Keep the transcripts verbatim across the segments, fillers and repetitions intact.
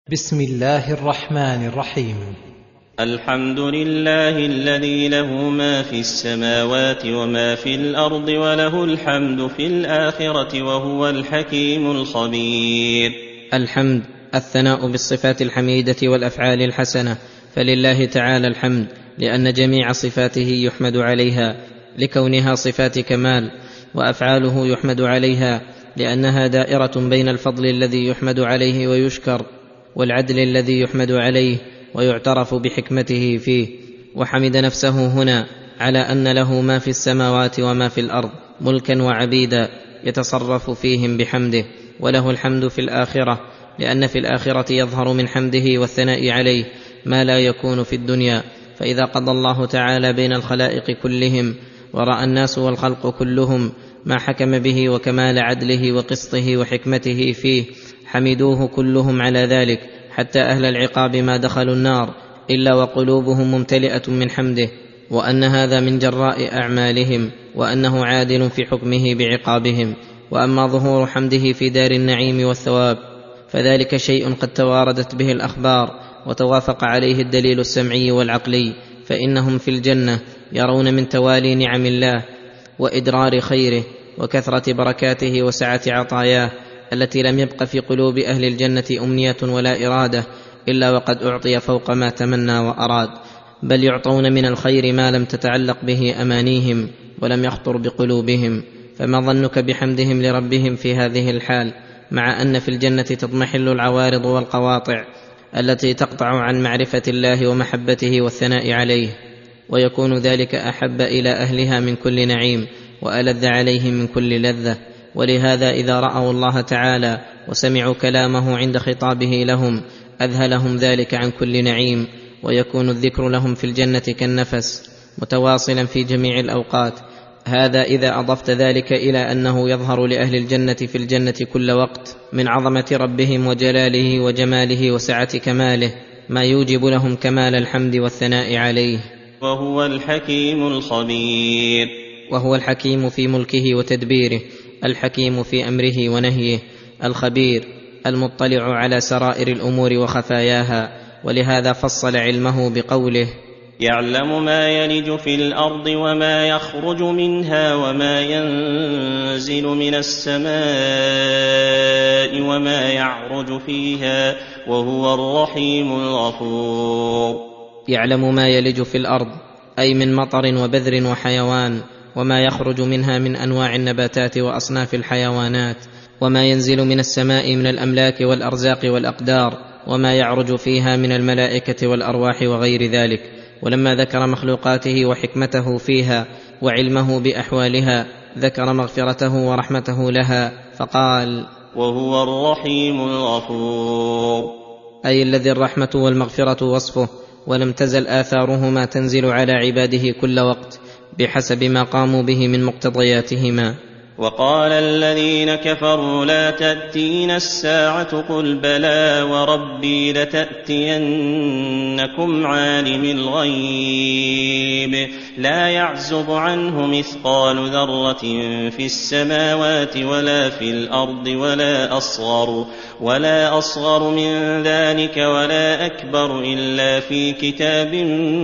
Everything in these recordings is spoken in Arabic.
بسم الله الرحمن الرحيم. الحمد لله الذي له ما في السماوات وما في الأرض وله الحمد في الآخرة وهو الحكيم الخبير. الحمد الثناء بالصفات الحميدة والأفعال الحسنة، فلله تعالى الحمد لأن جميع صفاته يحمد عليها لكونها صفات كمال، وأفعاله يحمد عليها لأنها دائرة بين الفضل الذي يحمد عليه ويشكر والعدل الذي يحمد عليه ويعترف بحكمته فيه. وحمد نفسه هنا على أن له ما في السماوات وما في الأرض ملكا وعبيدا يتصرف فيهم بحمده، وله الحمد في الآخرة لأن في الآخرة يظهر من حمده والثناء عليه ما لا يكون في الدنيا. فإذا قضى الله تعالى بين الخلائق كلهم ورأى الناس والخلق كلهم ما حكم به وكمال عدله وقسطه وحكمته فيه، حمدوه كلهم على ذلك، حتى أهل العقاب ما دخلوا النار إلا وقلوبهم ممتلئة من حمده، وأن هذا من جراء أعمالهم، وأنه عادل في حكمه بعقابهم. وأما ظهور حمده في دار النعيم والثواب فذلك شيء قد تواردت به الأخبار وتوافق عليه الدليل السمعي والعقلي، فإنهم في الجنة يرون من توالي نعم الله وإدرار خيره وكثرة بركاته وسعة عطاياه التي لم يبق في قلوب أهل الجنة أمنية ولا إرادة إلا وقد أعطي فوق ما تمنى وأراد، بل يعطون من الخير ما لم تتعلق به أمانيهم ولم يخطر بقلوبهم. فما ظنك بحمدهم لربهم في هذه الحال، مع أن في الجنة تضمحل العوارض والقواطع التي تقطع عن معرفة الله ومحبته والثناء عليه، ويكون ذلك أحب إلى أهلها من كل نعيم وألذ عليهم من كل لذة. ولهذا إذا رأوا الله تعالى وسمعوا كلامه عند خطابه لهم أذهلهم ذلك عن كل نعيم، ويكون الذكر لهم في الجنة كالنفس متواصلا في جميع الأوقات. هذا إذا أضفت ذلك إلى أنه يظهر لأهل الجنة في الجنة كل وقت من عظمة ربهم وجلاله وجماله وسعة كماله ما يوجب لهم كمال الحمد والثناء عليه. وهو الحكيم الخبير. وهو الحكيم في ملكه وتدبيره، الحكيم في أمره ونهيه، الخبير المطلع على سرائر الأمور وخفاياها. ولهذا فصل علمه بقوله: يعلم ما يلج في الأرض وما يخرج منها وما ينزل من السماء وما يعرج فيها وهو الرحيم الغفور. يعلم ما يلج في الأرض أي من مطر وبذر وحيوان، وما يخرج منها من أنواع النباتات وأصناف الحيوانات، وما ينزل من السماء من الأملاك والأرزاق والأقدار، وما يعرج فيها من الملائكة والأرواح وغير ذلك. ولما ذكر مخلوقاته وحكمته فيها وعلمه بأحوالها ذكر مغفرته ورحمته لها فقال: وهو الرحيم الغفور، أي الذي الرحمة والمغفرة وصفه، ولم تزل آثارهما تنزل على عباده كل وقت بحسب ما قاموا به من مقتضياتهما. وقال الذين كفروا لا تأتينا الساعة قل بلى وربي لتأتينكم عالم الغيب لا يعزب عنه مثقال ذرة في السماوات ولا في الأرض ولا أصغر, ولا أصغر من ذلك ولا أكبر إلا في كتاب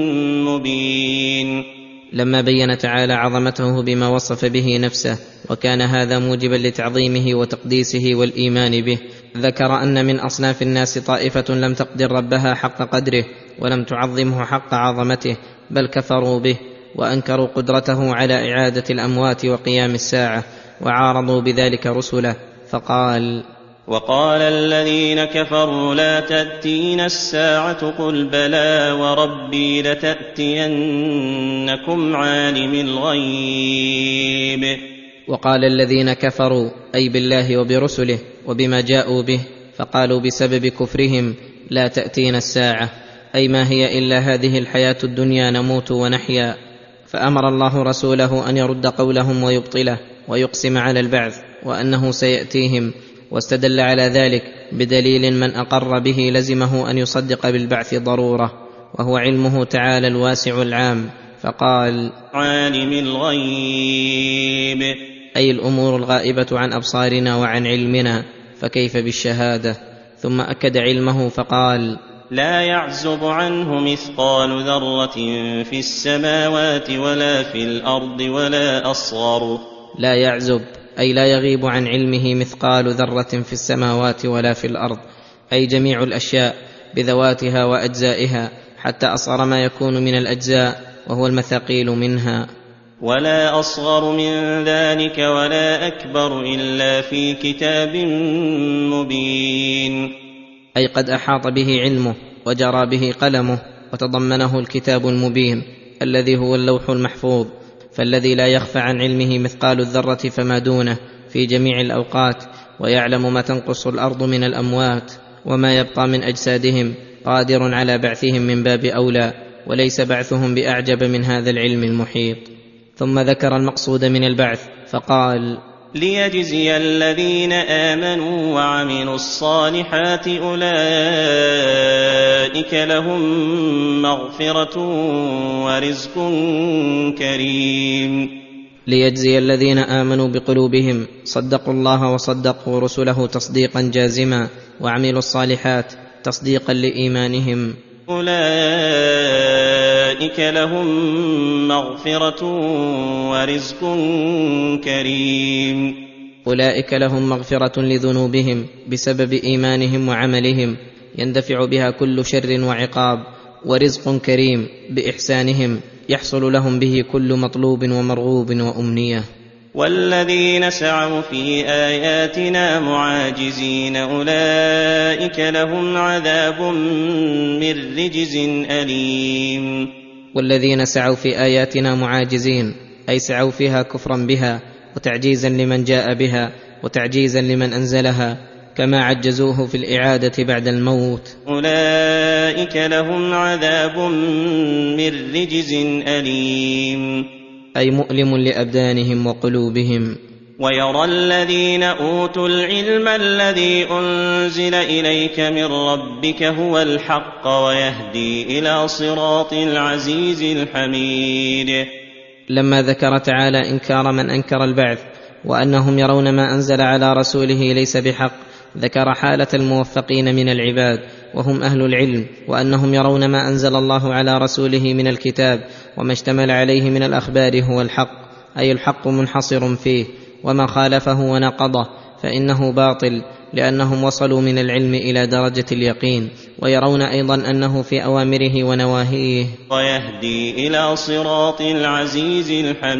مبين. لما بين تعالى عظمته بما وصف به نفسه وكان هذا موجبا لتعظيمه وتقديسه والإيمان به، ذكر أن من أصناف الناس طائفة لم تقدر ربها حق قدره ولم تعظمه حق عظمته، بل كفروا به وأنكروا قدرته على إعادة الأموات وقيام الساعة، وعارضوا بذلك رسله. فقال: وقال الذين كفروا لا تأتينا الساعة قل بلى وربي لتأتينكم عالم الغيب. وقال الذين كفروا أي بالله وبرسله وبما جاءوا به، فقالوا بسبب كفرهم: لا تأتينا الساعة، أي ما هي إلا هذه الحياة الدنيا نموت ونحيا. فأمر الله رسوله أن يرد قولهم ويبطله ويقسم على البعث وأنه سيأتيهم، واستدل على ذلك بدليل من أقر به لزمه أن يصدق بالبعث ضرورة، وهو علمه تعالى الواسع العام. فقال: عالم الغيب، أي الأمور الغائبة عن أبصارنا وعن علمنا، فكيف بالشهادة؟ ثم أكد علمه فقال: لا يعزب عنه مثقال ذرة في السماوات ولا في الأرض ولا أصغر. لا يعزب أي لا يغيب عن علمه مثقال ذرة في السماوات ولا في الأرض، أي جميع الأشياء بذواتها وأجزائها، حتى أصغر ما يكون من الأجزاء وهو المثاقيل منها. ولا أصغر من ذلك ولا أكبر إلا في كتاب مبين. أي قد أحاط به علمه وجرى به قلمه وتضمنه الكتاب المبين الذي هو اللوح المحفوظ، فالذي لا يخفى عن علمه مثقال الذرة فما دونه في جميع الأوقات، ويعلم ما تنقص الأرض من الأموات وما يبقى من أجسادهم، قادر على بعثهم من باب أولى، وليس بعثهم بأعجب من هذا العلم المحيط. ثم ذكر المقصود من البعث فقال: ليجزي الذين آمنوا وعملوا الصالحات أولئك لهم مغفرة ورزق كريم. ليجزي الذين آمنوا بقلوبهم، صدقوا الله وصدقوا رسله تصديقا جازما، وعملوا الصالحات تصديقا لإيمانهم، أولئك لهم مغفرة ورزق كريم. أولئك لهم مغفرة لذنوبهم بسبب إيمانهم وعملهم، يندفع بها كل شر وعقاب، ورزق كريم بإحسانهم يحصل لهم به كل مطلوب ومرغوب وأمنية. والذين سعوا في آياتنا معاجزين أولئك لهم عذاب من رجز أليم. والذين سعوا في آياتنا معاجزين أي سعوا فيها كفرا بها وتعجيزا لمن جاء بها وتعجيزا لمن أنزلها، كما عجزوه في الإعادة بعد الموت، أولئك لهم عذاب من رجز أليم، أي مؤلم لأبدانهم وقلوبهم. ويرى الذين أوتوا العلم الذي أنزل إليك من ربك هو الحق ويهدي إلى صراط العزيز الحميد. لما ذكر تعالى إنكار من أنكر البعث وأنهم يرون ما أنزل على رسوله ليس بحق، ذكر حالة الموفقين من العباد وهم أهل العلم، وأنهم يرون ما أنزل الله على رسوله من الكتاب وما اشتمل عليه من الأخبار هو الحق، أي الحق منحصر فيه، وما خالفه ونقضه فإنه باطل، لأنهم وصلوا من العلم إلى درجة اليقين، ويرون أيضا أنه في أوامره ونواهيه ويهدي إلى صراط العزيز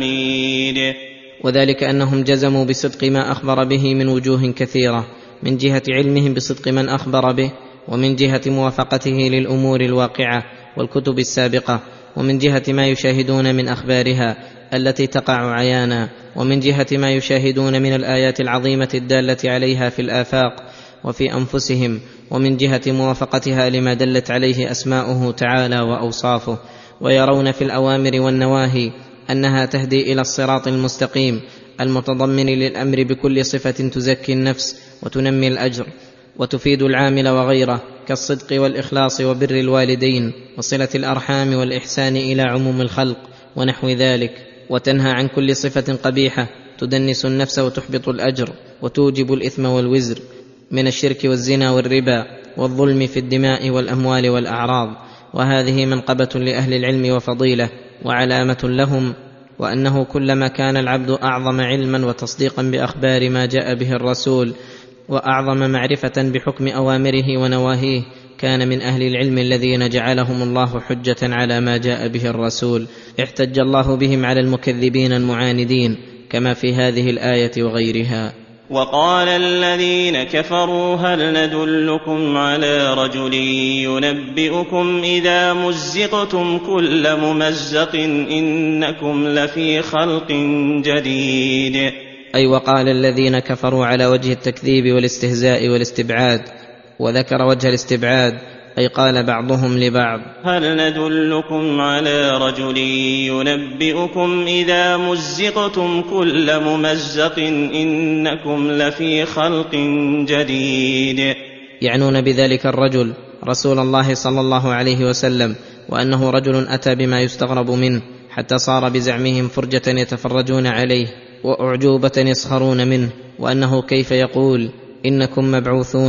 الحميد. وذلك أنهم جزموا بصدق ما أخبر به من وجوه كثيرة، من جهة علمهم بصدق من أخبر به، ومن جهة موافقته للأمور الواقعة والكتب السابقة، ومن جهة ما يشاهدون من أخبارها التي تقع عيانا، ومن جهة ما يشاهدون من الآيات العظيمة الدالة عليها في الآفاق وفي أنفسهم، ومن جهة موافقتها لما دلت عليه أسماؤه تعالى وأوصافه، ويرون في الأوامر والنواهي أنها تهدي إلى الصراط المستقيم المتضمن للأمر بكل صفة تزكي النفس وتنمي الأجر وتفيد العامل وغيره، كالصدق والإخلاص وبر الوالدين وصلة الأرحام والإحسان إلى عموم الخلق ونحو ذلك، وتنهى عن كل صفة قبيحة تدنس النفس وتحبط الأجر وتوجب الإثم والوزر من الشرك والزنا والربا والظلم في الدماء والأموال والأعراض. وهذه منقبة لأهل العلم وفضيلة وعلامة لهم، وأنه كلما كان العبد أعظم علما وتصديقا بأخبار ما جاء به الرسول وأعظم معرفة بحكم أوامره ونواهيه، كان من أهل العلم الذين جعلهم الله حجة على ما جاء به الرسول، احتج الله بهم على المكذبين المعاندين، كما في هذه الآية وغيرها. وقال الذين كفروا هل ندلكم على رجل ينبئكم إذا مزقتم كل ممزق إنكم لفي خلق جديد. أي وقال الذين كفروا على وجه التكذيب والاستهزاء والاستبعاد، وذكر وجه الاستبعاد، أي قال بعضهم لبعض هل ندلكم على رجل ينبئكم إذا مزقتم كل ممزق إنكم لفي خلق جديد. يعنون بذلك الرجل رسول الله صلى الله عليه وسلم، وأنه رجل أتى بما يستغرب منه حتى صار بزعمهم فرجة يتفرجون عليه وأعجوبة يسخرون منه، وأنه كيف يقول إنكم مبعوثون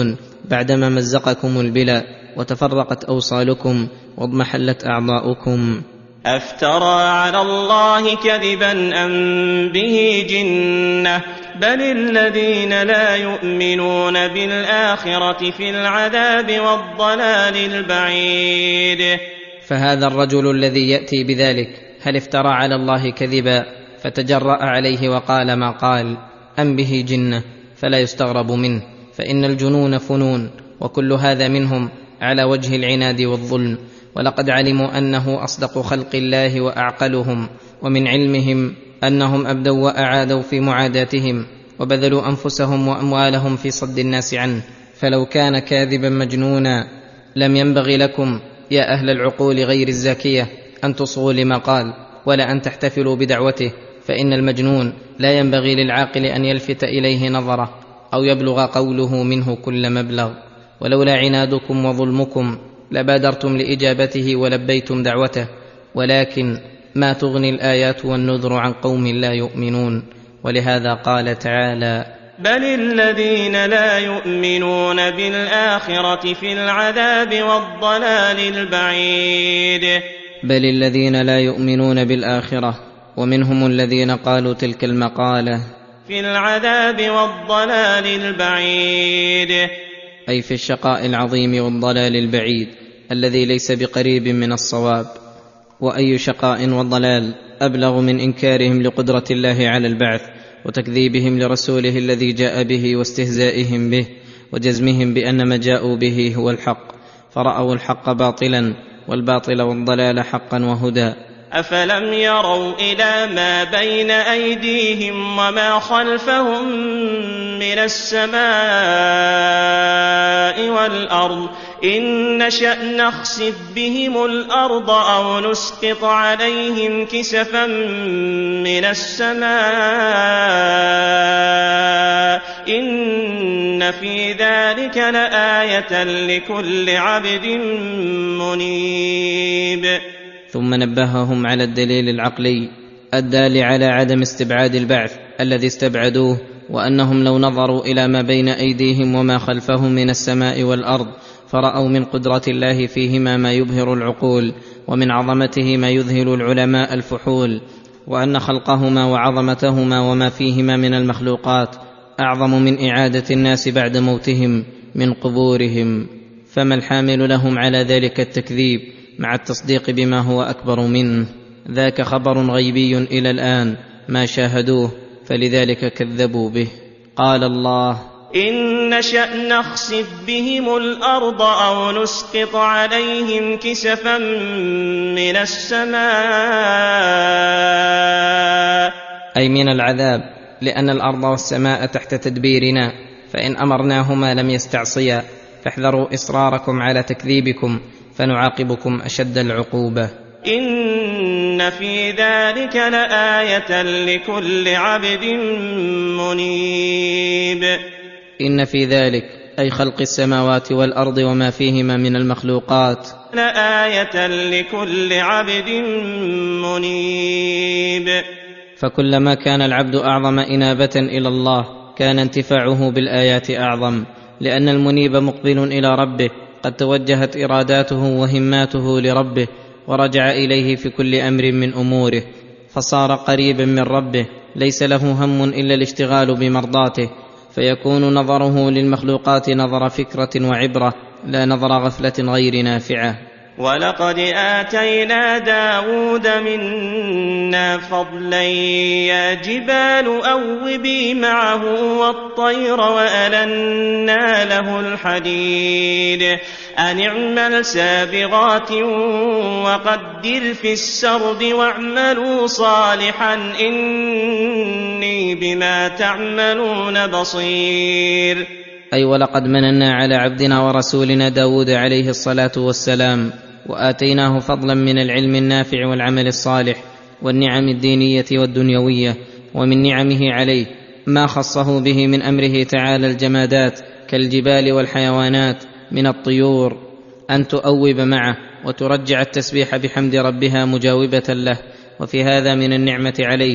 بعدما مزقكم البلا وتفرقت أوصالكم واضمحلت أعضاؤكم. أفترى على الله كذبا أم به جنة بل الذين لا يؤمنون بالآخرة في العذاب والضلال البعيد. فهذا الرجل الذي يأتي بذلك هل افترى على الله كذبا فتجرأ عليه وقال ما قال أم به جنة؟ فلا يستغرب منه، فإن الجنون فنون، وكل هذا منهم على وجه العناد والظلم. ولقد علموا أنه أصدق خلق الله وأعقلهم، ومن علمهم أنهم أبدوا وأعادوا في معاداتهم وبذلوا أنفسهم وأموالهم في صد الناس عنه. فلو كان كاذبا مجنونا لم ينبغي لكم يا أهل العقول غير الزاكية أن تصغوا لما قال ولا أن تحتفلوا بدعوته، فإن المجنون لا ينبغي للعاقل أن يلفت إليه نظره أو يبلغ قوله منه كل مبلغ. ولولا عنادكم وظلمكم لبادرتم لإجابته ولبيتم دعوته، ولكن ما تغني الآيات والنذر عن قوم لا يؤمنون. ولهذا قال تعالى بل الذين لا يؤمنون بالآخرة في العذاب والضلال البعيد. بل الذين لا يؤمنون بالآخرة، ومنهم الذين قالوا تلك المقالة في العذاب والضلال البعيد، أي في الشقاء العظيم والضلال البعيد الذي ليس بقريب من الصواب. وأي شقاء وضلال أبلغ من إنكارهم لقدرة الله على البعث وتكذيبهم لرسوله الذي جاء به واستهزائهم به وجزمهم بأن ما جاءوا به هو الحق، فرأوا الحق باطلا والباطل والضلال حقا وهدى. أفلم يروا إلى ما بين أيديهم وما خلفهم من السماء والأرض إن نشأ نخسف بهم الأرض أو نسقط عليهم كسفا من السماء إن في ذلك لآية لكل عبد منيب. ثم نبههم على الدليل العقلي الدال على عدم استبعاد البعث الذي استبعدوه، وأنهم لو نظروا إلى ما بين أيديهم وما خلفهم من السماء والأرض فرأوا من قدرة الله فيهما ما يبهر العقول، ومن عظمته ما يذهل العلماء الفحول، وأن خلقهما وعظمتهما وما فيهما من المخلوقات أعظم من إعادة الناس بعد موتهم من قبورهم. فما الحامل لهم على ذلك التكذيب مع التصديق بما هو أكبر منه؟ ذاك خبر غيبي إلى الآن ما شاهدوه، فلذلك كذبوا به. قال الله إن نشأ نخسف بهم الأرض أو نسقط عليهم كسفا من السماء، أي من العذاب، لأن الأرض والسماء تحت تدبيرنا، فإن أمرناهما لم يستعصيا، فاحذروا إصراركم على تكذيبكم فنعاقبكم أشد العقوبة. إن في ذلك لآية لكل عبد منيب. إن في ذلك أي خلق السماوات والأرض وما فيهما من المخلوقات لآية لكل عبد منيب. فكلما كان العبد أعظم إنابة إلى الله كان انتفاعه بالآيات أعظم، لأن المنيب مقبل إلى ربه قد توجهت إراداته وهماته لربه ورجع إليه في كل أمر من أموره، فصار قريبا من ربه ليس له هم إلا الاشتغال بمرضاته، فيكون نظره للمخلوقات نظر فكرة وعبرة لا نظر غفلة غير نافعة. ولقد آتينا داود منا فضلا يا جبال أوبي معه والطير وألنا له الحديد أن اعمل سابغات وقدر في السرد واعملوا صالحا إني بما تعملون بصير. أي ولقد مننا على عبدنا ورسولنا داود عليه الصلاة والسلام، وآتيناه فضلا من العلم النافع والعمل الصالح والنعم الدينية والدنيوية. ومن نعمه عليه ما خصه به من أمره تعالى الجمادات كالجبال والحيوانات من الطيور أن تؤوب معه وترجع التسبيح بحمد ربها مجاوبة له. وفي هذا من النعمة عليه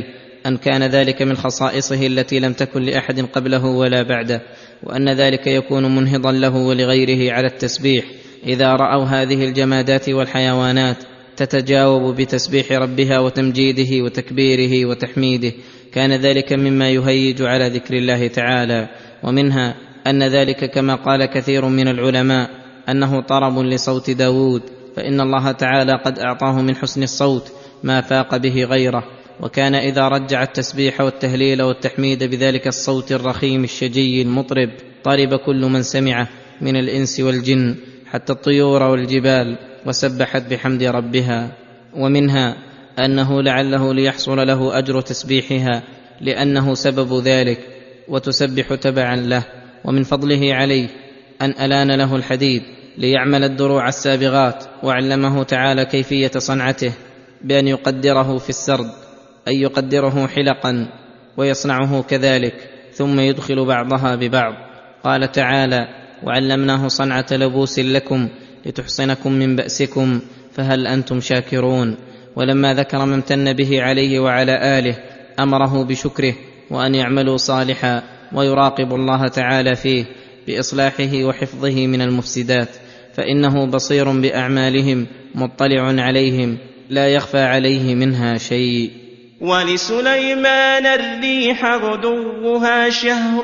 أن كان ذلك من خصائصه التي لم تكن لأحد قبله ولا بعده، وأن ذلك يكون منهضا له ولغيره على التسبيح إذا رأوا هذه الجمادات والحيوانات تتجاوب بتسبيح ربها وتمجيده وتكبيره وتحميده، كان ذلك مما يهيج على ذكر الله تعالى. ومنها أن ذلك كما قال كثير من العلماء أنه طرب لصوت داود، فإن الله تعالى قد أعطاه من حسن الصوت ما فاق به غيره، وكان إذا رجع التسبيح والتهليل والتحميد بذلك الصوت الرخيم الشجي المطرب طرب كل من سمعه من الإنس والجن حتى الطيور والجبال وسبحت بحمد ربها. ومنها أنه لعله ليحصل له أجر تسبيحها لأنه سبب ذلك وتسبح تبعا له. ومن فضله عليه أن ألان له الحديد ليعمل الدروع السابغات، وعلمه تعالى كيفية صنعته بأن يقدره في السرد، أي يقدره حلقا ويصنعه كذلك ثم يدخل بعضها ببعض. قال تعالى: وعلمناه صنعة لبوس لكم لتحصنكم من بأسكم فهل أنتم شاكرون. ولما ذكر ما امتن به عليه وعلى آله أمره بشكره وأن يعملوا صالحا ويراقب الله تعالى فيه بإصلاحه وحفظه من المفسدات، فإنه بصير بأعمالهم مطلع عليهم لا يخفى عليه منها شيء. ولسليمان الريح غدوها شهر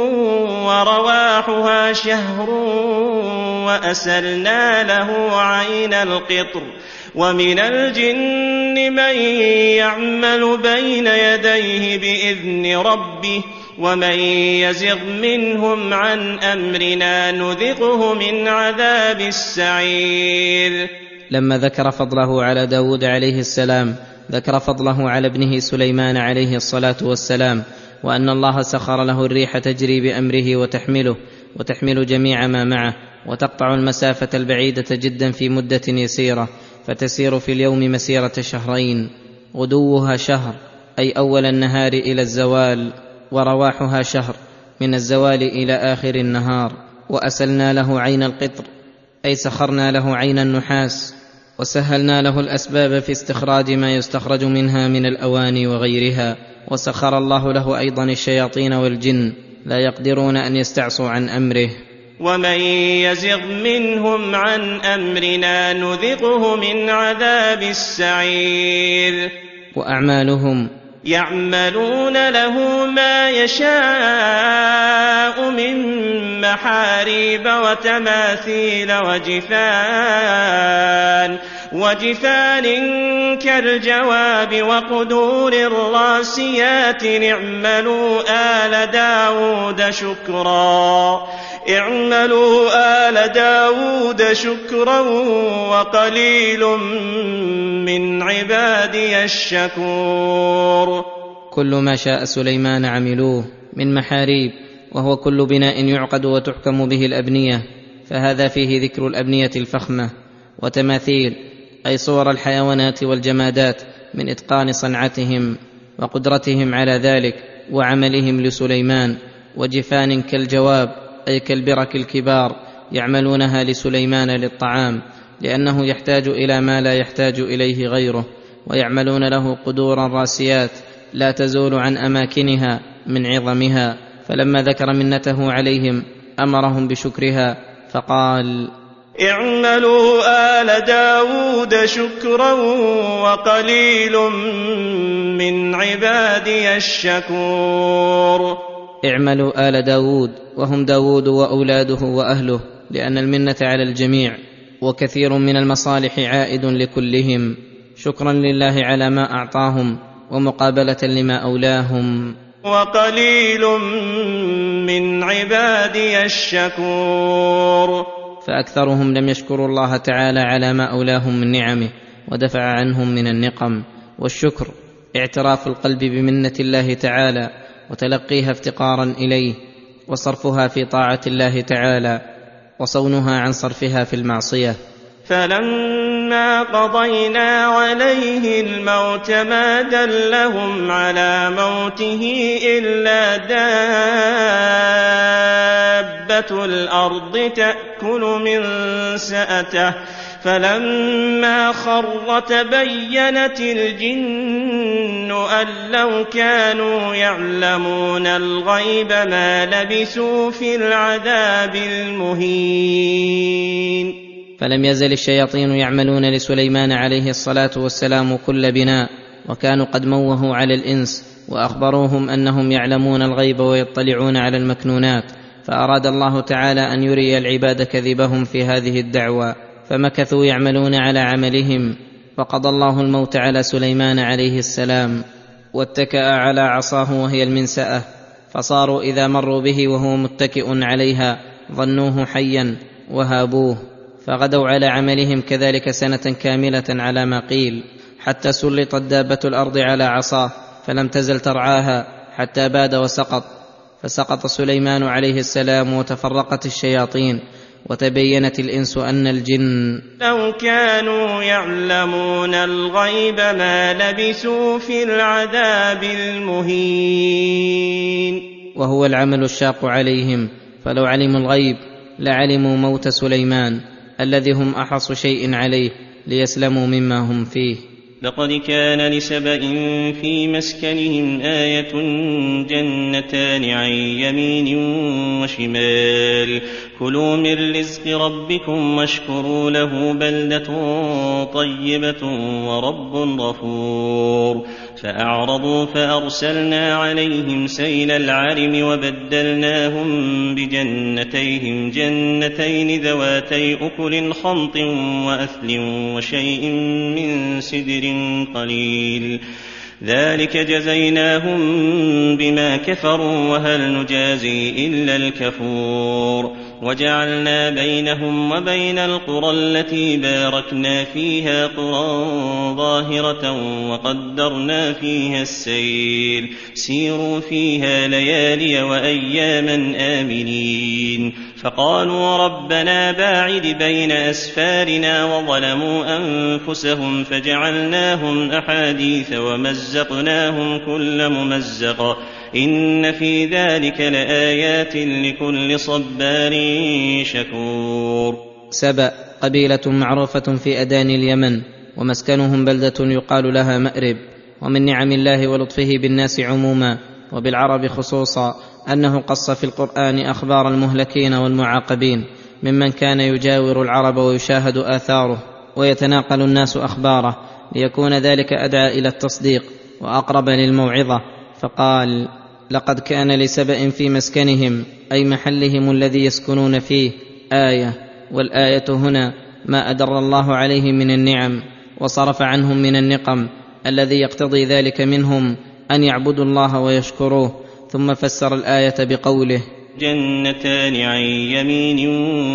ورواحها شهر وأسلنا له عين القطر ومن الجن من يعمل بين يديه بإذن ربه ومن يزغ منهم عن أمرنا نذقه من عذاب السعير. لما ذكر فضله على داود عليه السلام ذكر فضله على ابنه سليمان عليه الصلاة والسلام، وأن الله سخر له الريح تجري بأمره وتحمله وتحمل جميع ما معه وتقطع المسافة البعيدة جدا في مدة يسيرة، فتسير في اليوم مسيرة شهرين. غدوها شهر أي أول النهار إلى الزوال، ورواحها شهر من الزوال إلى آخر النهار. وأسلنا له عين القطر أي سخرنا له عين النحاس وسهلنا له الأسباب في استخراج ما يستخرج منها من الأواني وغيرها. وسخر الله له أيضا الشياطين والجن لا يقدرون أن يستعصوا عن أمره. ومن يزغ منهم عن أمرنا نذقه من عذاب السعير. وأعمالهم يعملون له ما يشاء من محاريب وتماثيل وجفان وجفان كالجواب وقدور الراسيات اعملوا آل داود شكرا اعملوا آل داود شكرا وقليل من عبادي الشكور. كل ما شاء سليمان عملوه من محاريب، وهو كل بناء يعقد وتحكم به الأبنية، فهذا فيه ذكر الأبنية الفخمة. وتماثيل أي صور الحيوانات والجمادات من إتقان صنعتهم وقدرتهم على ذلك وعملهم لسليمان. وجفان كالجواب أي كالبرك الكبار يعملونها لسليمان للطعام، لأنه يحتاج إلى ما لا يحتاج إليه غيره. ويعملون له قدورا راسيات لا تزول عن أماكنها من عظمها، فلما ذكر منته عليهم أمرهم بشكرها فقال: اعملوا آل داود شكرا وقليل من عبادي الشكور. اعملوا آل داود وهم داود وأولاده وأهله، لأن المنة على الجميع وكثير من المصالح عائد لكلهم، شكرا لله على ما أعطاهم ومقابلة لما أولاهم. وقليل من عبادي الشكور. فأكثرهم لم يشكروا الله تعالى على ما أولاهم من نعمه ودفع عنهم من النقم. والشكر اعتراف القلب بمنة الله تعالى وتلقيها افتقارا إليه، وصرفها في طاعة الله تعالى، وصونها عن صرفها في المعصية. فلما قضينا عليه الموت ما دلهم على موته إلا دابة الأرض تأكل من سأته فلما خر تبينت الجن أن لو كانوا يعلمون الغيب ما لبثوا في العذاب المهين. فلم يزل الشياطين يعملون لسليمان عليه الصلاة والسلام كل بناء، وكانوا قد موهوا على الإنس وأخبروهم أنهم يعلمون الغيب ويطلعون على المكنونات، فأراد الله تعالى أن يري العباد كذبهم في هذه الدعوى، فمكثوا يعملون على عملهم، فقضى الله الموت على سليمان عليه السلام، واتكأ على عصاه وهي المنسأة، فصاروا إذا مروا به وهو متكئ عليها ظنوه حيا وهابوه، فغدوا على عملهم كذلك سنة كاملة على ما قيل، حتى سلطت دابة الأرض على عصاه فلم تزل ترعاها حتى باد وسقط. فسقط سليمان عليه السلام وتفرقت الشياطين، وتبينت الإنس أن الجن لو كانوا يعلمون الغيب ما لبثوا في العذاب المهين. وهو العمل الشاق عليهم، فلو علموا الغيب لعلموا موت سليمان الذي هم أحرص شيء عليه ليسلموا مما هم فيه. لقد كان لسبإ في مسكنهم آية جنتان عن يمين وشمال كلوا من رزق ربكم واشكروا له بلدة طيبة ورب غفور. فأعرضوا فأرسلنا عليهم سيل العرم وبدلناهم بجنتيهم جنتين ذواتي أكل خمط وأثل وشيء من سدر قليل ذلك جزيناهم بما كفروا وهل نجازي إلا الكفور. وجعلنا بينهم وبين القرى التي باركنا فيها قرى ظاهرة وقدرنا فيها السير سيروا فيها ليالي وأياما آمنين. فقالوا ربنا باعد بين أسفارنا وظلموا أنفسهم فجعلناهم أحاديث ومزقناهم كل ممزق إن في ذلك لآيات لكل صبار شكور. سبأ قبيلة معروفة في أداني اليمن، ومسكنهم بلدة يقال لها مأرب. ومن نعم الله ولطفه بالناس عموما وبالعرب خصوصا أنه قص في القرآن أخبار المهلكين والمعاقبين ممن كان يجاور العرب ويشاهد آثاره ويتناقل الناس أخباره، ليكون ذلك أدعى إلى التصديق وأقرب للموعظة. فقال لقد كان لسبأ في مسكنهم أي محلهم الذي يسكنون فيه آية، والآية هنا ما أدر الله عليهم من النعم وصرف عنهم من النقم الذي يقتضي ذلك منهم أن يعبدوا الله ويشكروه. ثم فسر الآية بقوله جنتان عن يمين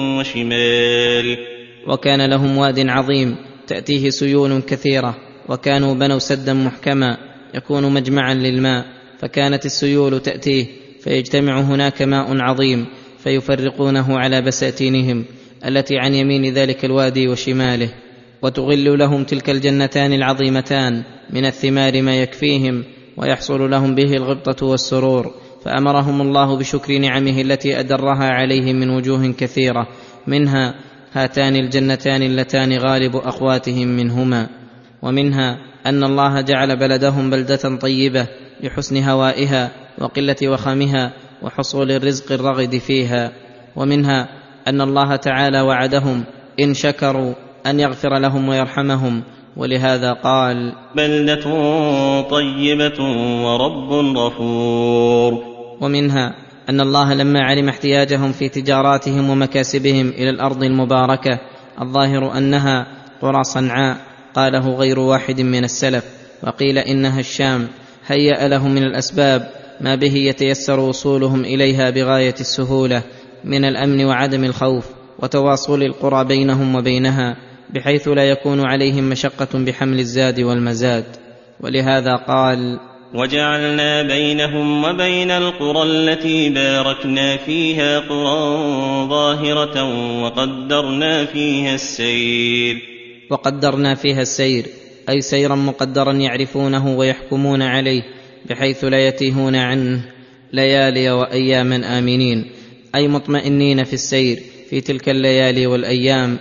وشمال. وكان لهم واد عظيم تأتيه سيول كثيرة، وكانوا بنوا سدا محكما يكون مجمعا للماء، فكانت السيول تأتيه فيجتمع هناك ماء عظيم فيفرقونه على بساتينهم التي عن يمين ذلك الوادي وشماله، وتغل لهم تلك الجنتان العظيمتان من الثمار ما يكفيهم ويحصل لهم به الغبطة والسرور. فأمرهم الله بشكر نعمه التي أدرها عليهم من وجوه كثيرة، منها هاتان الجنتان اللتان غالب أقواتهم منهما، ومنها أن الله جعل بلدهم بلدة طيبة لحسن هوائها وقلة وخامها وحصول الرزق الرغد فيها، ومنها أن الله تعالى وعدهم إن شكروا أن يغفر لهم ويرحمهم، ولهذا قال بلدة طيبة ورب غفور. ومنها أن الله لما علم احتياجهم في تجاراتهم ومكاسبهم إلى الأرض المباركة الظاهر أنها قرى صنعاء قاله غير واحد من السلف، وقيل إنها الشام، هيأ لهم من الأسباب ما به يتيسر وصولهم إليها بغاية السهولة من الأمن وعدم الخوف وتواصل القرى بينهم وبينها، بحيث لا يكون عليهم مشقة بحمل الزاد والمزاد. ولهذا قال وجعلنا بينهم وبين القرى التي باركنا فيها قرى ظاهرة وقدرنا فيها السير. وقدرنا فيها السير أي سيرا مقدرا يعرفونه ويحكمون عليه بحيث لا يتيهون عنه ليالي وأياما آمنين، أي مطمئنين في السير في تلك الليالي والأيام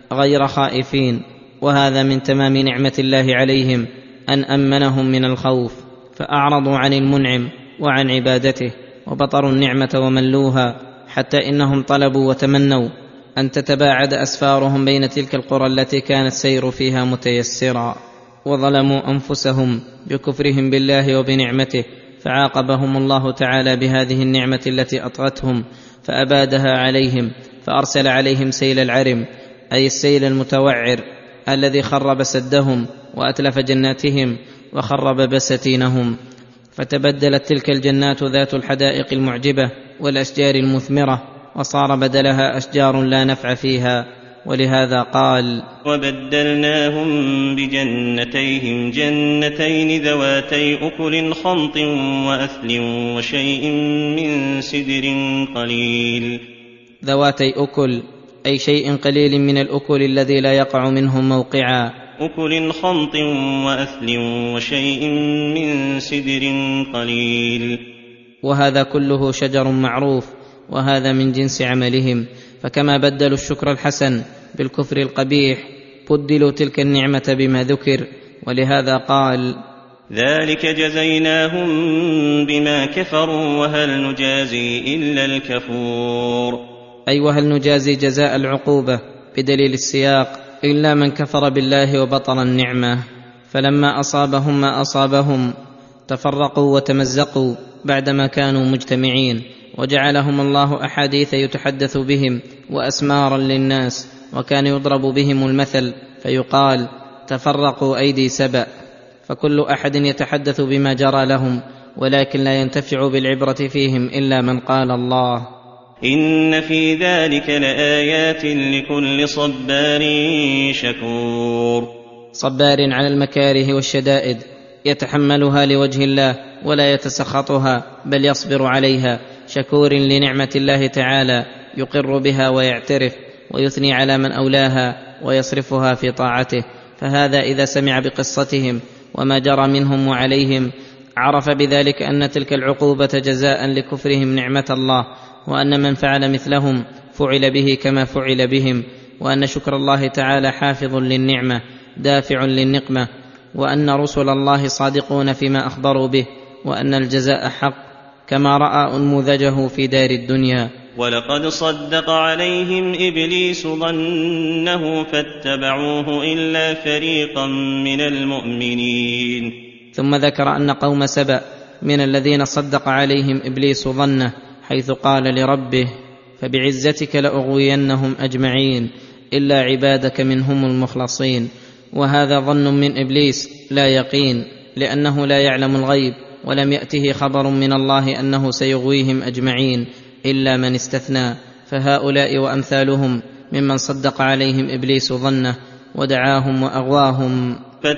غير خائفين، وهذا من تمام نعمة الله عليهم أن أمنهم من الخوف، فأعرضوا عن المنعم وعن عبادته وبطروا النعمة وملوها، حتى إنهم طلبوا وتمنوا أن تتباعد أسفارهم بين تلك القرى التي كان السير فيها متيسرا، وظلموا أنفسهم بكفرهم بالله وبنعمته، فعاقبهم الله تعالى بهذه النعمة التي أطغتهم فأبادها عليهم، فأرسل عليهم سيل العرم، أي السيل المتوعر الذي خرب سدهم وأتلف جناتهم وخرب بساتينهم، فتبدلت تلك الجنات ذات الحدائق المعجبة والأشجار المثمرة، وصار بدلها أشجار لا نفع فيها. ولهذا قال: وبدلناهم بجنتيهم جنتين ذواتي أكل خمط وأثل وشيء من سدر قليل. ذواتي أكل أي شيء قليل من الأكل الذي لا يقع منهم موقعا. أكل خمط وأثل وشيء من سدر قليل. وهذا كله شجر معروف، وهذا من جنس عملهم، فكما بدلوا الشكر الحسن بالكفر القبيح بدلوا تلك النعمة بما ذكر. ولهذا قال: ذلك جزيناهم بما كفروا وهل نجازي إلا الكفور. أي وهل نجازي جزاء العقوبة بدليل السياق إلا من كفر بالله وبطر النعمة. فلما أصابهم ما أصابهم تفرقوا وتمزقوا بعدما كانوا مجتمعين، وجعلهم الله أحاديث يتحدث بهم وأسمارا للناس، وكان يضرب بهم المثل فيقال: تفرقوا أيدي سبأ، فكل أحد يتحدث بما جرى لهم، ولكن لا ينتفع بالعبرة فيهم إلا من قال الله. إن في ذلك لآيات لكل صبار شكور. صبار على المكاره والشدائد، يتحملها لوجه الله ولا يتسخطها بل يصبر عليها، شكور لنعمة الله تعالى يقر بها ويعترف ويثني على من أولاها ويصرفها في طاعته. فهذا إذا سمع بقصتهم وما جرى منهم وعليهم عرف بذلك أن تلك العقوبة جزاء لكفرهم نعمة الله، وأن من فعل مثلهم فعل به كما فعل بهم، وأن شكر الله تعالى حافظ للنعمة دافع للنقمة، وأن رسل الله صادقون فيما أخبروا به، وأن الجزاء حق كما رأى أنموذجه في دار الدنيا. ولقد صدق عليهم إبليس ظنه فاتبعوه إلا فريقا من المؤمنين. ثم ذكر أن قوم سبأ من الذين صدق عليهم إبليس ظنه، حيث قال لربه: فبعزتك لأغوينهم أجمعين إلا عبادك منهم المخلصين. وهذا ظن من إبليس لا يقين، لأنه لا يعلم الغيب، ولم يأته خبر من الله أنه سيغويهم أجمعين إلا من استثنى. فهؤلاء وأمثالهم ممن صدق عليهم إبليس ظنه ودعاهم وأغواهم،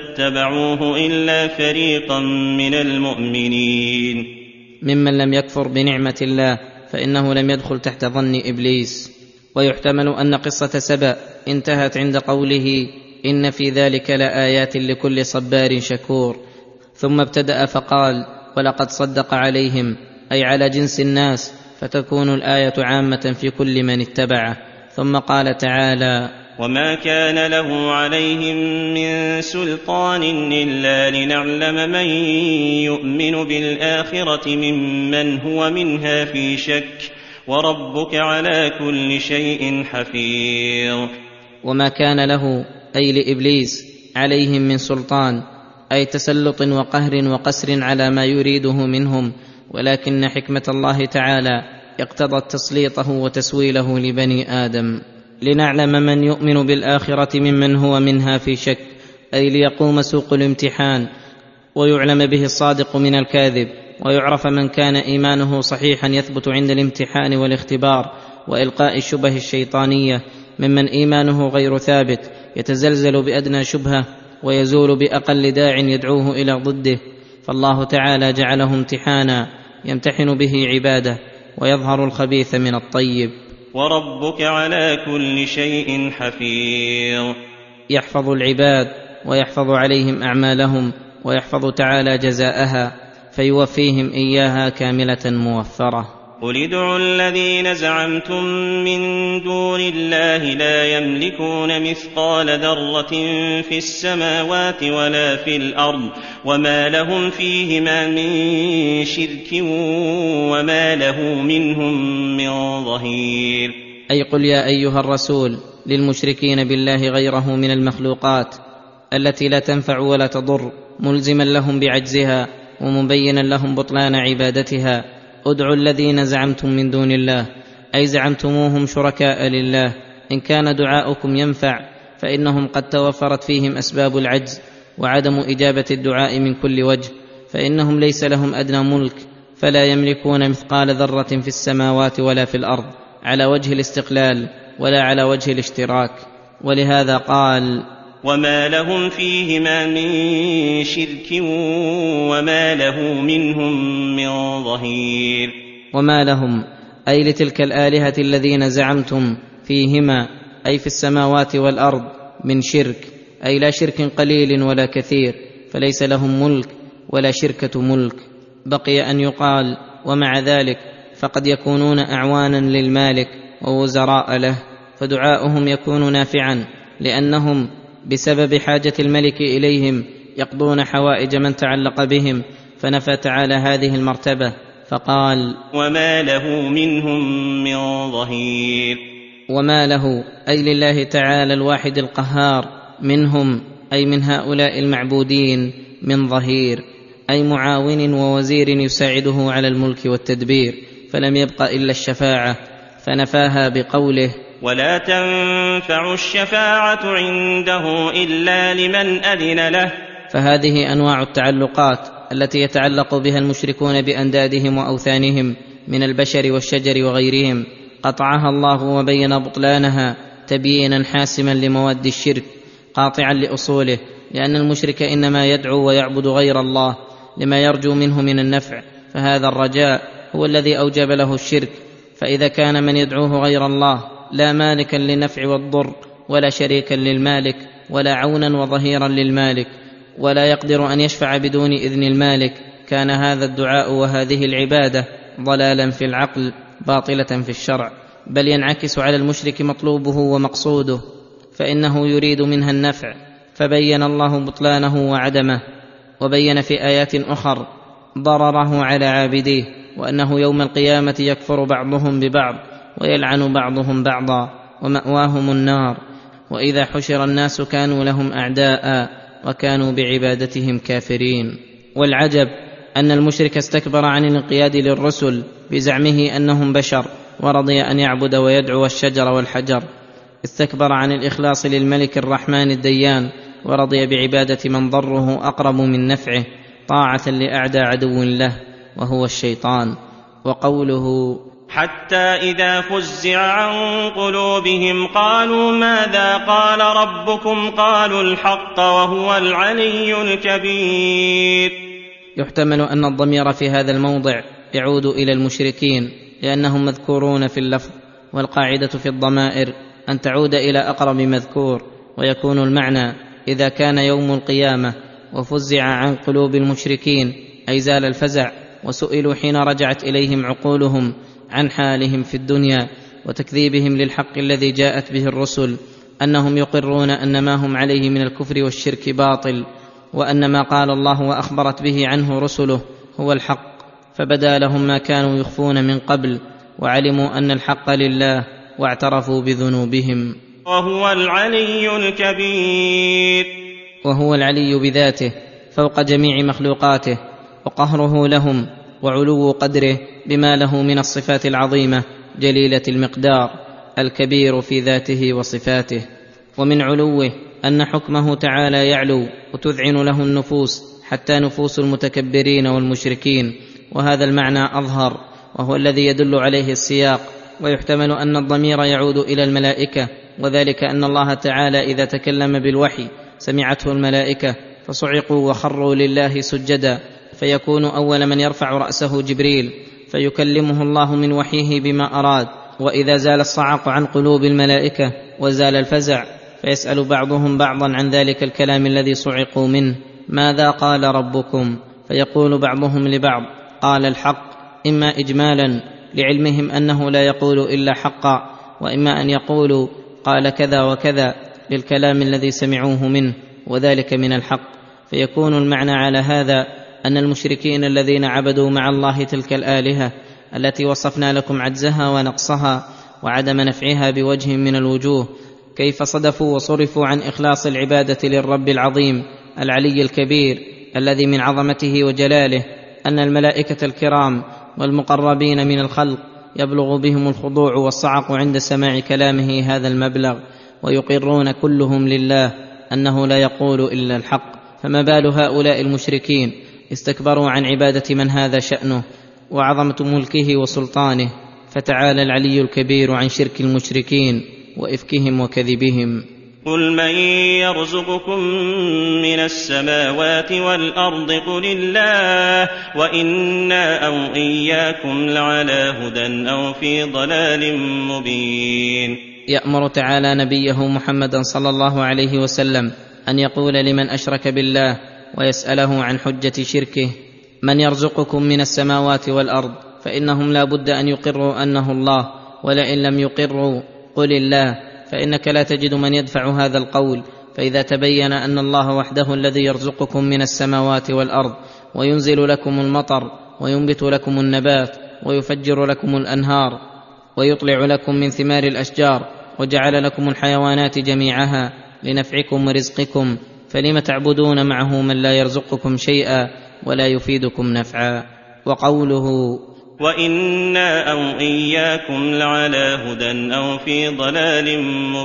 فاتبعوه إلا فريقا من المؤمنين. ممن لم يكفر بنعمة الله فإنه لم يدخل تحت ظن إبليس. ويحتمل أن قصة سبأ انتهت عند قوله: إن في ذلك لآيات لكل صبار شكور، ثم ابتدأ فقال: ولقد صدق عليهم، أي على جنس الناس، فتكون الآية عامة في كل من اتبعه. ثم قال تعالى: وما كان له عليهم من سلطان إلا لنعلم من يؤمن بالآخرة ممن هو منها في شك، وربك على كل شيء حفيظ. وما كان له أي لإبليس عليهم من سلطان، أي تسلط وقهر وقسر على ما يريده منهم، ولكن حكمة الله تعالى اقتضت تسليطه وتسويله لبني آدم لنعلم من يؤمن بالآخرة ممن هو منها في شك، أي ليقوم سوق الامتحان ويعلم به الصادق من الكاذب، ويعرف من كان إيمانه صحيحا يثبت عند الامتحان والاختبار وإلقاء الشبه الشيطانية، ممن إيمانه غير ثابت يتزلزل بأدنى شبهة ويزول بأقل داع يدعوه إلى ضده. فالله تعالى جعله امتحانا يمتحن به عباده، ويظهر الخبيث من الطيب. وربك على كل شيء حفيظ. يحفظ العباد ويحفظ عليهم أعمالهم، ويحفظ تعالى جزاءها، فيوفيهم إياها كاملة موفرة. قل ادعوا الذين زعمتم من دون الله لا يملكون مثقال ذرة في السماوات ولا في الأرض وما لهم فيهما من شرك وما له منهم من ظهير. أي قل يا أيها الرسول للمشركين بالله غيره من المخلوقات التي لا تنفع ولا تضر، ملزما لهم بعجزها ومبينا لهم بطلان عبادتها: ادعوا الذين زعمتم من دون الله، أي زعمتموهم شركاء لله. إن كان دعاؤكم ينفع فإنهم قد توفرت فيهم أسباب العجز وعدم إجابة الدعاء من كل وجه، فإنهم ليس لهم أدنى ملك، فلا يملكون مثقال ذرة في السماوات ولا في الأرض على وجه الاستقلال ولا على وجه الاشتراك. ولهذا قال: وما لهم فيهما من شرك وما له منهم من ظهير. وما لهم أي لتلك الآلهة الذين زعمتم فيهما، أي في السماوات والأرض، من شرك، أي لا شرك قليل ولا كثير، فليس لهم ملك ولا شركة ملك. بقي أن يقال: ومع ذلك فقد يكونون أعوانا للمالك ووزراء له، فدعاؤهم يكون نافعا، لأنهم بسبب حاجة الملك إليهم يقضون حوائج من تعلق بهم، فنفى تعالى هذه المرتبة فقال: وما له منهم من ظهير. وما له أي لله تعالى الواحد القهار منهم، أي من هؤلاء المعبودين، من ظهير، أي معاون ووزير يساعده على الملك والتدبير، فلم يبق إلا الشفاعة، فنفاها بقوله: ولا تنفع الشفاعة عنده إلا لمن أذن له. فهذه أنواع التعلقات التي يتعلق بها المشركون بأندادهم وأوثانهم من البشر والشجر وغيرهم، قطعها الله وبين بطلانها تبيينا حاسما لمواد الشرك، قاطعا لأصوله، لأن المشرك إنما يدعو ويعبد غير الله لما يرجو منه من النفع، فهذا الرجاء هو الذي أوجب له الشرك. فإذا كان من يدعوه غير الله لا مالكا للنفع والضر ولا شريكا للمالك ولا عونا وظهيرا للمالك، ولا يقدر أن يشفع بدون إذن المالك، كان هذا الدعاء وهذه العبادة ضلالا في العقل باطلة في الشرع، بل ينعكس على المشرك مطلوبه ومقصوده، فإنه يريد منها النفع، فبين الله بطلانه وعدمه، وبين في آيات أخر ضرره على عابديه، وأنه يوم القيامة يكفر بعضهم ببعض ويلعن بعضهم بعضا ومأواهم النار، وإذا حشر الناس كانوا لهم أعداء وكانوا بعبادتهم كافرين. والعجب أن المشرك استكبر عن الانقياد للرسل بزعمه أنهم بشر، ورضي أن يعبد ويدعو الشجر والحجر. استكبر عن الإخلاص للملك الرحمن الديان، ورضي بعبادة من ضره أقرب من نفعه، طاعة لأعدى عدو له وهو الشيطان. وقوله: حتى إذا فزع عن قلوبهم قالوا ماذا قال ربكم قالوا الحق وهو العلي الكبير. يحتمل أن الضمير في هذا الموضع يعود إلى المشركين لأنهم مذكورون في اللفظ، والقاعدة في الضمائر أن تعود إلى أقرب مذكور، ويكون المعنى إذا كان يوم القيامة وفزع عن قلوب المشركين أي زال الفزع، وسئلوا حين رجعت إليهم عقولهم عن حالهم في الدنيا وتكذيبهم للحق الذي جاءت به الرسل، أنهم يقرون أن ما هم عليه من الكفر والشرك باطل، وأن ما قال الله وأخبرت به عنه رسله هو الحق، فبدا لهم ما كانوا يخفون من قبل، وعلموا أن الحق لله واعترفوا بذنوبهم. وهو العلي الكبير. وهو العلي بذاته فوق جميع مخلوقاته، وقهره لهم وعلو قدره بما له من الصفات العظيمة جليلة المقدار، الكبير في ذاته وصفاته. ومن علوه أن حكمه تعالى يعلو وتذعن له النفوس، حتى نفوس المتكبرين والمشركين، وهذا المعنى أظهر وهو الذي يدل عليه السياق. ويحتمل أن الضمير يعود إلى الملائكة، وذلك أن الله تعالى إذا تكلم بالوحي سمعته الملائكة فصعقوا وخروا لله سجدا، فيكون أول من يرفع رأسه جبريل فيكلمه الله من وحيه بما أراد. وإذا زال الصعق عن قلوب الملائكة وزال الفزع فيسأل بعضهم بعضا عن ذلك الكلام الذي صعقوا منه: ماذا قال ربكم؟ فيقول بعضهم لبعض: قال الحق، إما إجمالا لعلمهم أنه لا يقول إلا حقا، وإما أن يقولوا قال كذا وكذا للكلام الذي سمعوه منه، وذلك من الحق. فيكون المعنى على هذا أن المشركين الذين عبدوا مع الله تلك الآلهة التي وصفنا لكم عجزها ونقصها وعدم نفعها بوجه من الوجوه، كيف صدفوا وصرفوا عن إخلاص العبادة للرب العظيم العلي الكبير الذي من عظمته وجلاله أن الملائكة الكرام والمقربين من الخلق يبلغ بهم الخضوع والصعق عند سماع كلامه هذا المبلغ، ويقرون كلهم لله أنه لا يقول إلا الحق. فما بال هؤلاء المشركين استكبروا عن عبادة من هذا شأنه وعظمة ملكه وسلطانه، فتعالى العلي الكبير عن شرك المشركين وإفكهم وكذبهم. قل من يرزقكم من السماوات والأرض قل الله وإنا أو إياكم لعلى هدى أو في ضلال مبين. يأمر تعالى نبيه محمدا صلى الله عليه وسلم أن يقول لمن أشرك بالله ويسأله عن حجة شركه: من يرزقكم من السماوات والأرض؟ فإنهم لا بد أن يقروا أنه الله، ولئن لم يقروا قل الله، فإنك لا تجد من يدفع هذا القول. فإذا تبين أن الله وحده الذي يرزقكم من السماوات والأرض وينزل لكم المطر وينبت لكم النبات ويفجر لكم الأنهار ويطلع لكم من ثمار الأشجار وجعل لكم الحيوانات جميعها لنفعكم ورزقكم، فلم تعبدون معه من لا يرزقكم شيئا ولا يفيدكم نفعا. وقوله وإنا أو إياكم لعلى هدى أو في ضلال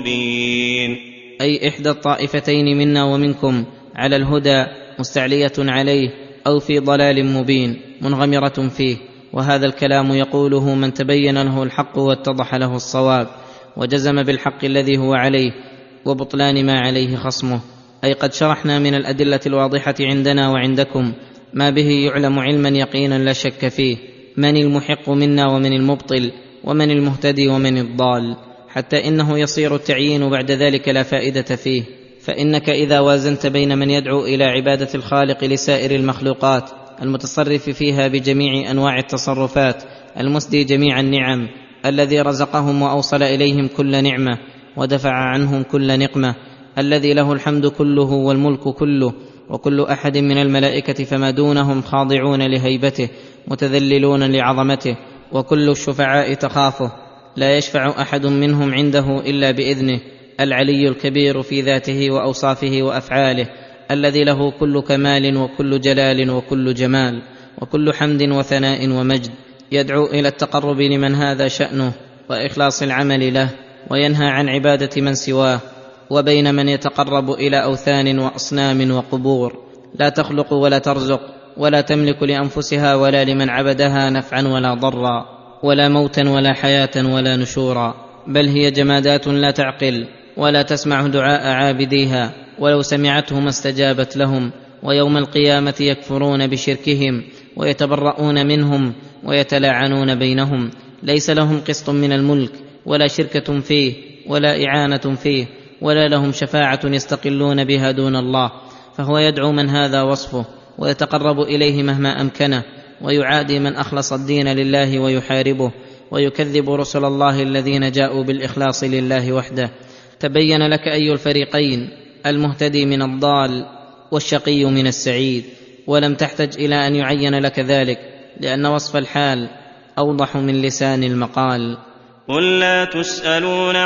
مبين، أي إحدى الطائفتين منا ومنكم على الهدى مستعلية عليه، أو في ضلال مبين منغمرة فيه. وهذا الكلام يقوله من تبين له الحق واتضح له الصواب وجزم بالحق الذي هو عليه وبطلان ما عليه خصمه. أي قد شرحنا من الأدلة الواضحة عندنا وعندكم ما به يعلم علما يقينا لا شك فيه من المحق منا ومن المبطل ومن المهتدي ومن الضال، حتى إنه يصير التعيين بعد ذلك لا فائدة فيه. فإنك إذا وازنت بين من يدعو إلى عبادة الخالق لسائر المخلوقات المتصرف فيها بجميع أنواع التصرفات المسدي جميع النعم الذي رزقهم وأوصل إليهم كل نعمة ودفع عنهم كل نقمة، الذي له الحمد كله والملك كله، وكل أحد من الملائكة فما دونهم خاضعون لهيبته متذللون لعظمته، وكل الشفعاء تخافه، لا يشفع أحد منهم عنده إلا بإذنه، العلي الكبير في ذاته وأوصافه وأفعاله، الذي له كل كمال وكل جلال وكل جمال وكل حمد وثناء ومجد، يدعو إلى التقرب لمن هذا شأنه وإخلاص العمل له، وينهى عن عبادة من سواه. وبين من يتقرب إلى أوثان وأصنام وقبور لا تخلق ولا ترزق ولا تملك لأنفسها ولا لمن عبدها نفعا ولا ضرا ولا موتا ولا حياة ولا نشورا، بل هي جمادات لا تعقل ولا تسمع دعاء عابديها، ولو سمعته ما استجابت لهم. ويوم القيامة يكفرون بشركهم ويتبرؤون منهم ويتلاعنون بينهم، ليس لهم قسط من الملك ولا شركة فيه ولا إعانة فيه ولا لهم شفاعة يستقلون بها دون الله. فهو يدعو من هذا وصفه ويتقرب إليه مهما أمكنه، ويعادي من أخلص الدين لله ويحاربه، ويكذب رسل الله الذين جاءوا بالإخلاص لله وحده. تبين لك أي الفريقين المهتدي من الضال والشقي من السعيد، ولم تحتج إلى أن يعين لك ذلك، لأن وصف الحال أوضح من لسان المقال. قل لا تسألون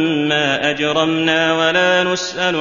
عما أجرمنا ولا نسأل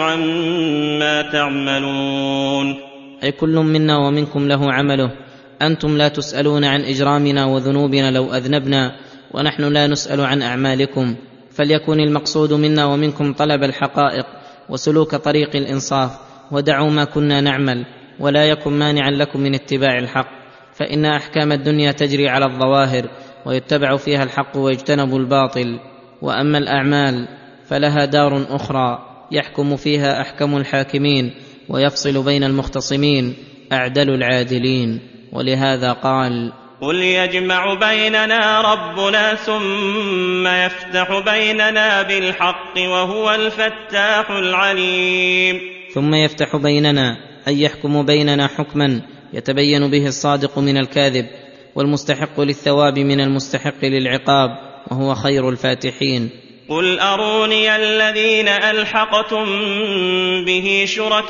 عما تعملون، أي كل منا ومنكم له عمله، أنتم لا تسألون عن إجرامنا وذنوبنا لو أذنبنا، ونحن لا نسأل عن أعمالكم. فليكن المقصود منا ومنكم طلب الحقائق وسلوك طريق الإنصاف، ودعوا ما كنا نعمل، ولا يكن مانعا لكم من اتباع الحق، فإن أحكام الدنيا تجري على الظواهر ويتبع فيها الحق ويجتنب الباطل. وأما الأعمال فلها دار أخرى يحكم فيها أحكم الحاكمين ويفصل بين المختصمين أعدل العادلين. ولهذا قال: قل يجمع بيننا ربنا ثم يفتح بيننا بالحق وهو الفتاح العليم. ثم يفتح بيننا أي يحكم بيننا حكما يتبين به الصادق من الكاذب، والمستحق للثواب من المستحق للعقاب، وهو خير الفاتحين. قل أروني الذين ألحقتم به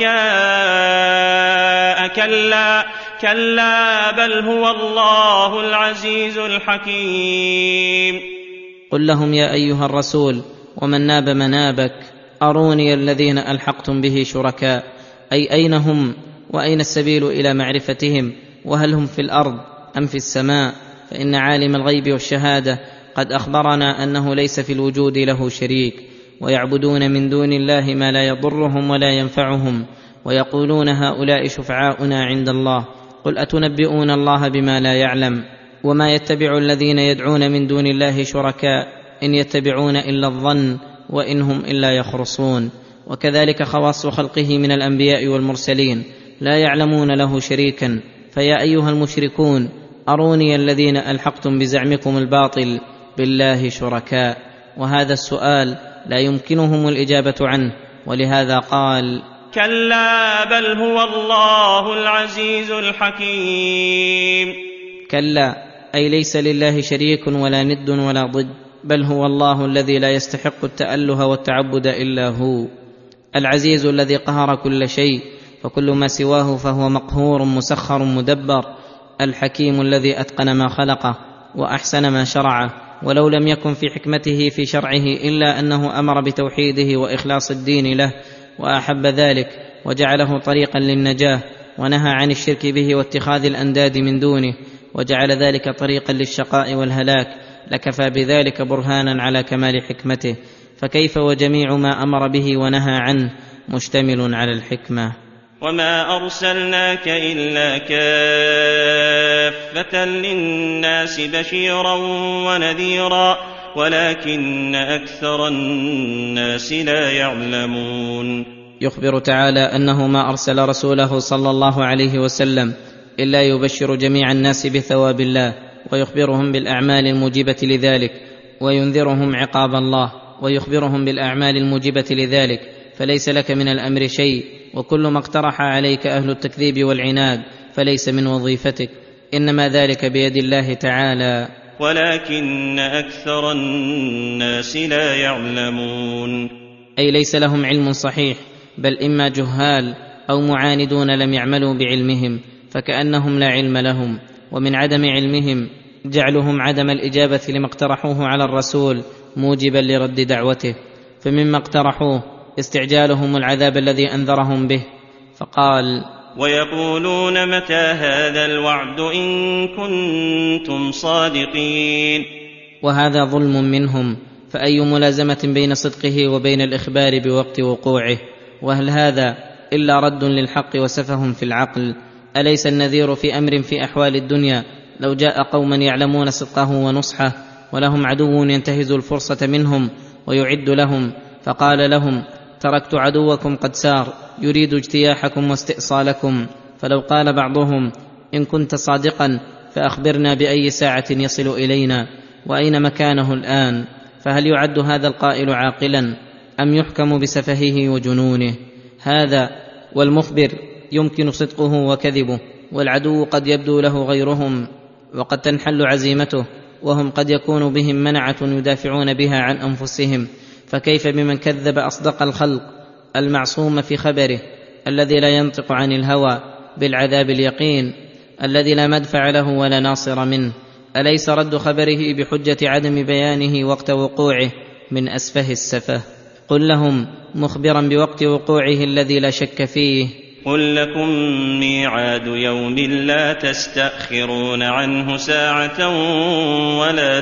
شركاء كلا كلا بل هو الله العزيز الحكيم. قل لهم يا أيها الرسول ومن ناب منابك أروني الذين ألحقتم به شركاء، أي أين هم وأين السبيل إلى معرفتهم، وهل هم في الأرض أم في السماء؟ فإن عالم الغيب والشهادة قد أخبرنا أنه ليس في الوجود له شريك، ويعبدون من دون الله ما لا يضرهم ولا ينفعهم، ويقولون هؤلاء شفعاؤنا عند الله. قل أتنبئون الله بما لا يعلم؟ وما يتبع الذين يدعون من دون الله شركاء إن يتبعون إلا الظن وإن هم إلا يخرصون. وكذلك خواص خلقه من الأنبياء والمرسلين لا يعلمون له شريكا. فيا أيها المشركون أروني الذين ألحقتم بزعمكم الباطل بالله شركاء. وهذا السؤال لا يمكنهم الإجابة عنه، ولهذا قال كلا بل هو الله العزيز الحكيم. كلا أي ليس لله شريك ولا ند ولا ضد، بل هو الله الذي لا يستحق التأله والتعبد إلا هو، العزيز الذي قهر كل شيء، فكل ما سواه فهو مقهور مسخر مدبر، الحكيم الذي أتقن ما خلقه وأحسن ما شرعه، ولو لم يكن في حكمته في شرعه إلا أنه أمر بتوحيده وإخلاص الدين له وأحب ذلك وجعله طريقا للنجاة، ونهى عن الشرك به واتخاذ الأنداد من دونه، وجعل ذلك طريقا للشقاء والهلاك، لكفى بذلك برهانا على كمال حكمته. فكيف وجميع ما أمر به ونهى عنه مشتمل على الحكمة. وما أرسلناك إلا كافة للناس بشيرا ونذيرا ولكن أكثر الناس لا يعلمون. يخبر تعالى أنه ما أرسل رسوله صلى الله عليه وسلم إلا يبشر جميع الناس بثواب الله، ويخبرهم بالأعمال الموجبة لذلك، وينذرهم عقاب الله، ويخبرهم بالأعمال الموجبة لذلك، فليس لك من الأمر شيء، وكل ما اقترح عليك أهل التكذيب والعناد فليس من وظيفتك، إنما ذلك بيد الله تعالى، ولكن أكثر الناس لا يعلمون. أي ليس لهم علم صحيح، بل إما جهال أو معاندون لم يعملوا بعلمهم، فكأنهم لا علم لهم. ومن عدم علمهم جعلهم عدم الإجابة لما اقترحوه على الرسول موجبا لرد دعوته، فمما اقترحوه استعجالهم العذاب الذي أنذرهم به، فقال ويقولون متى هذا الوعد إن كنتم صادقين. وهذا ظلم منهم، فأي ملازمة بين صدقه وبين الإخبار بوقت وقوعه؟ وهل هذا إلا رد للحق وسفه في العقل؟ أليس النذير في أمر في أحوال الدنيا لو جاء قوما يعلمون صدقه ونصحه ولهم عدو ينتهز الفرصة منهم ويعد لهم، فقال لهم تركت عدوكم قد سار يريد اجتياحكم واستئصالكم، فلو قال بعضهم إن كنت صادقا فأخبرنا بأي ساعة يصل إلينا وأين مكانه الآن، فهل يعد هذا القائل عاقلا أم يحكم بسفهه وجنونه؟ هذا والمخبر يمكن صدقه وكذبه، والعدو قد يبدو له غيرهم وقد تنحل عزيمته، وهم قد يكون بهم منعة يدافعون بها عن أنفسهم، فكيف بمن كذب أصدق الخلق المعصوم في خبره الذي لا ينطق عن الهوى بالعذاب اليقين الذي لا مدفع له ولا ناصر منه؟ أليس رد خبره بحجة عدم بيانه وقت وقوعه من أسفه السفه؟ قل لهم مخبرا بوقت وقوعه الذي لا شك فيه قل لكم ميعاد يوم لا تستأخرون عنه ساعة ولا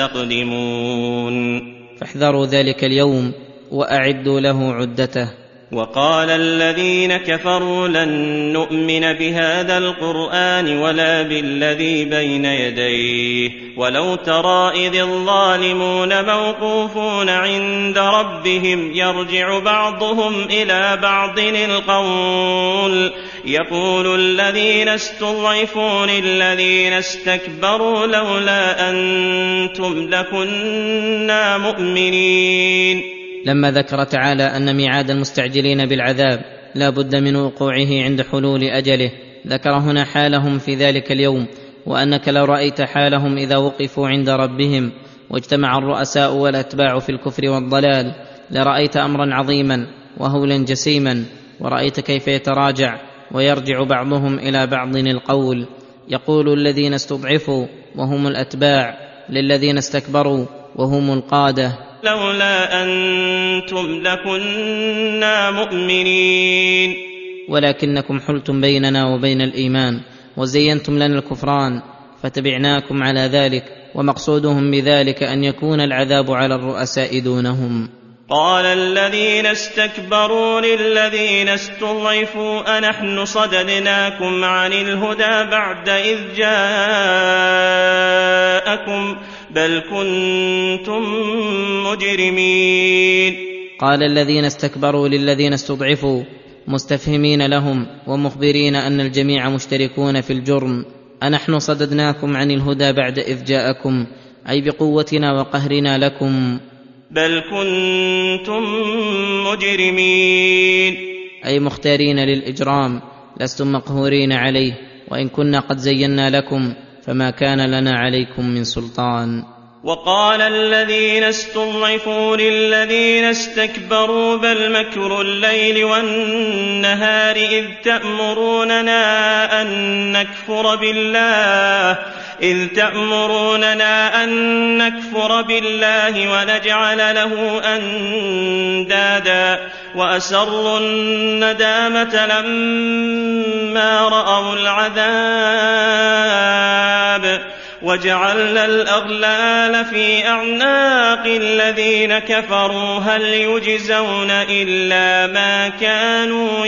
تستقدمون، فاحذروا ذلك اليوم وأعدوا له عدته. وقال الذين كفروا لن نؤمن بهذا القرآن ولا بالذي بين يديه ولو ترى إذ الظالمون موقوفون عند ربهم يرجع بعضهم إلى بعض القول يقول الذين استضعفوا للذين استكبروا لولا أنتم لكنا مؤمنين. لما ذكر تعالى أن ميعاد المستعجلين بالعذاب لا بد من وقوعه عند حلول أجله، ذكر هنا حالهم في ذلك اليوم، وانك لو رايت حالهم اذا وقفوا عند ربهم واجتمع الرؤساء والاتباع في الكفر والضلال لرايت امرا عظيما وهولا جسيما، ورايت كيف يتراجع ويرجع بعضهم الى بعض القول، يقول الذين استضعفوا وهم الاتباع للذين استكبروا وهم القاده: لولا أنتم لكنا مؤمنين. ولكنكم حلتم بيننا وبين الإيمان وزينتم لنا الكفران فتبعناكم على ذلك، ومقصودهم بذلك أن يكون العذاب على الرؤساء دونهم. قال الذين استكبروا للذين استضعفوا أنحن صددناكم عن الهدى بعد إذ جاءكم بل كنتم مجرمين. قال الذين استكبروا للذين استضعفوا مستفهمين لهم ومخبرين أن الجميع مشتركون في الجرم: أنحن صددناكم عن الهدى بعد إذ جاءكم، أي بقوتنا وقهرنا لكم. بل كنتم مجرمين، أي مختارين للإجرام، لستم مقهورين عليه، وإن كنا قد زينا لكم فما كان لنا عليكم من سلطان. وقال الذين استضعفوا للذين استكبروا بل مكر الليل والنهار إذ تأمروننا أن نكفر بالله إذ تأمروننا أن نكفر بالله ونجعل له أندادا وأسروا الندامة لما رأوا العذاب وجعلنا الأغلال في أعناق الذين كفروا هل يجزون إلا ما كانوا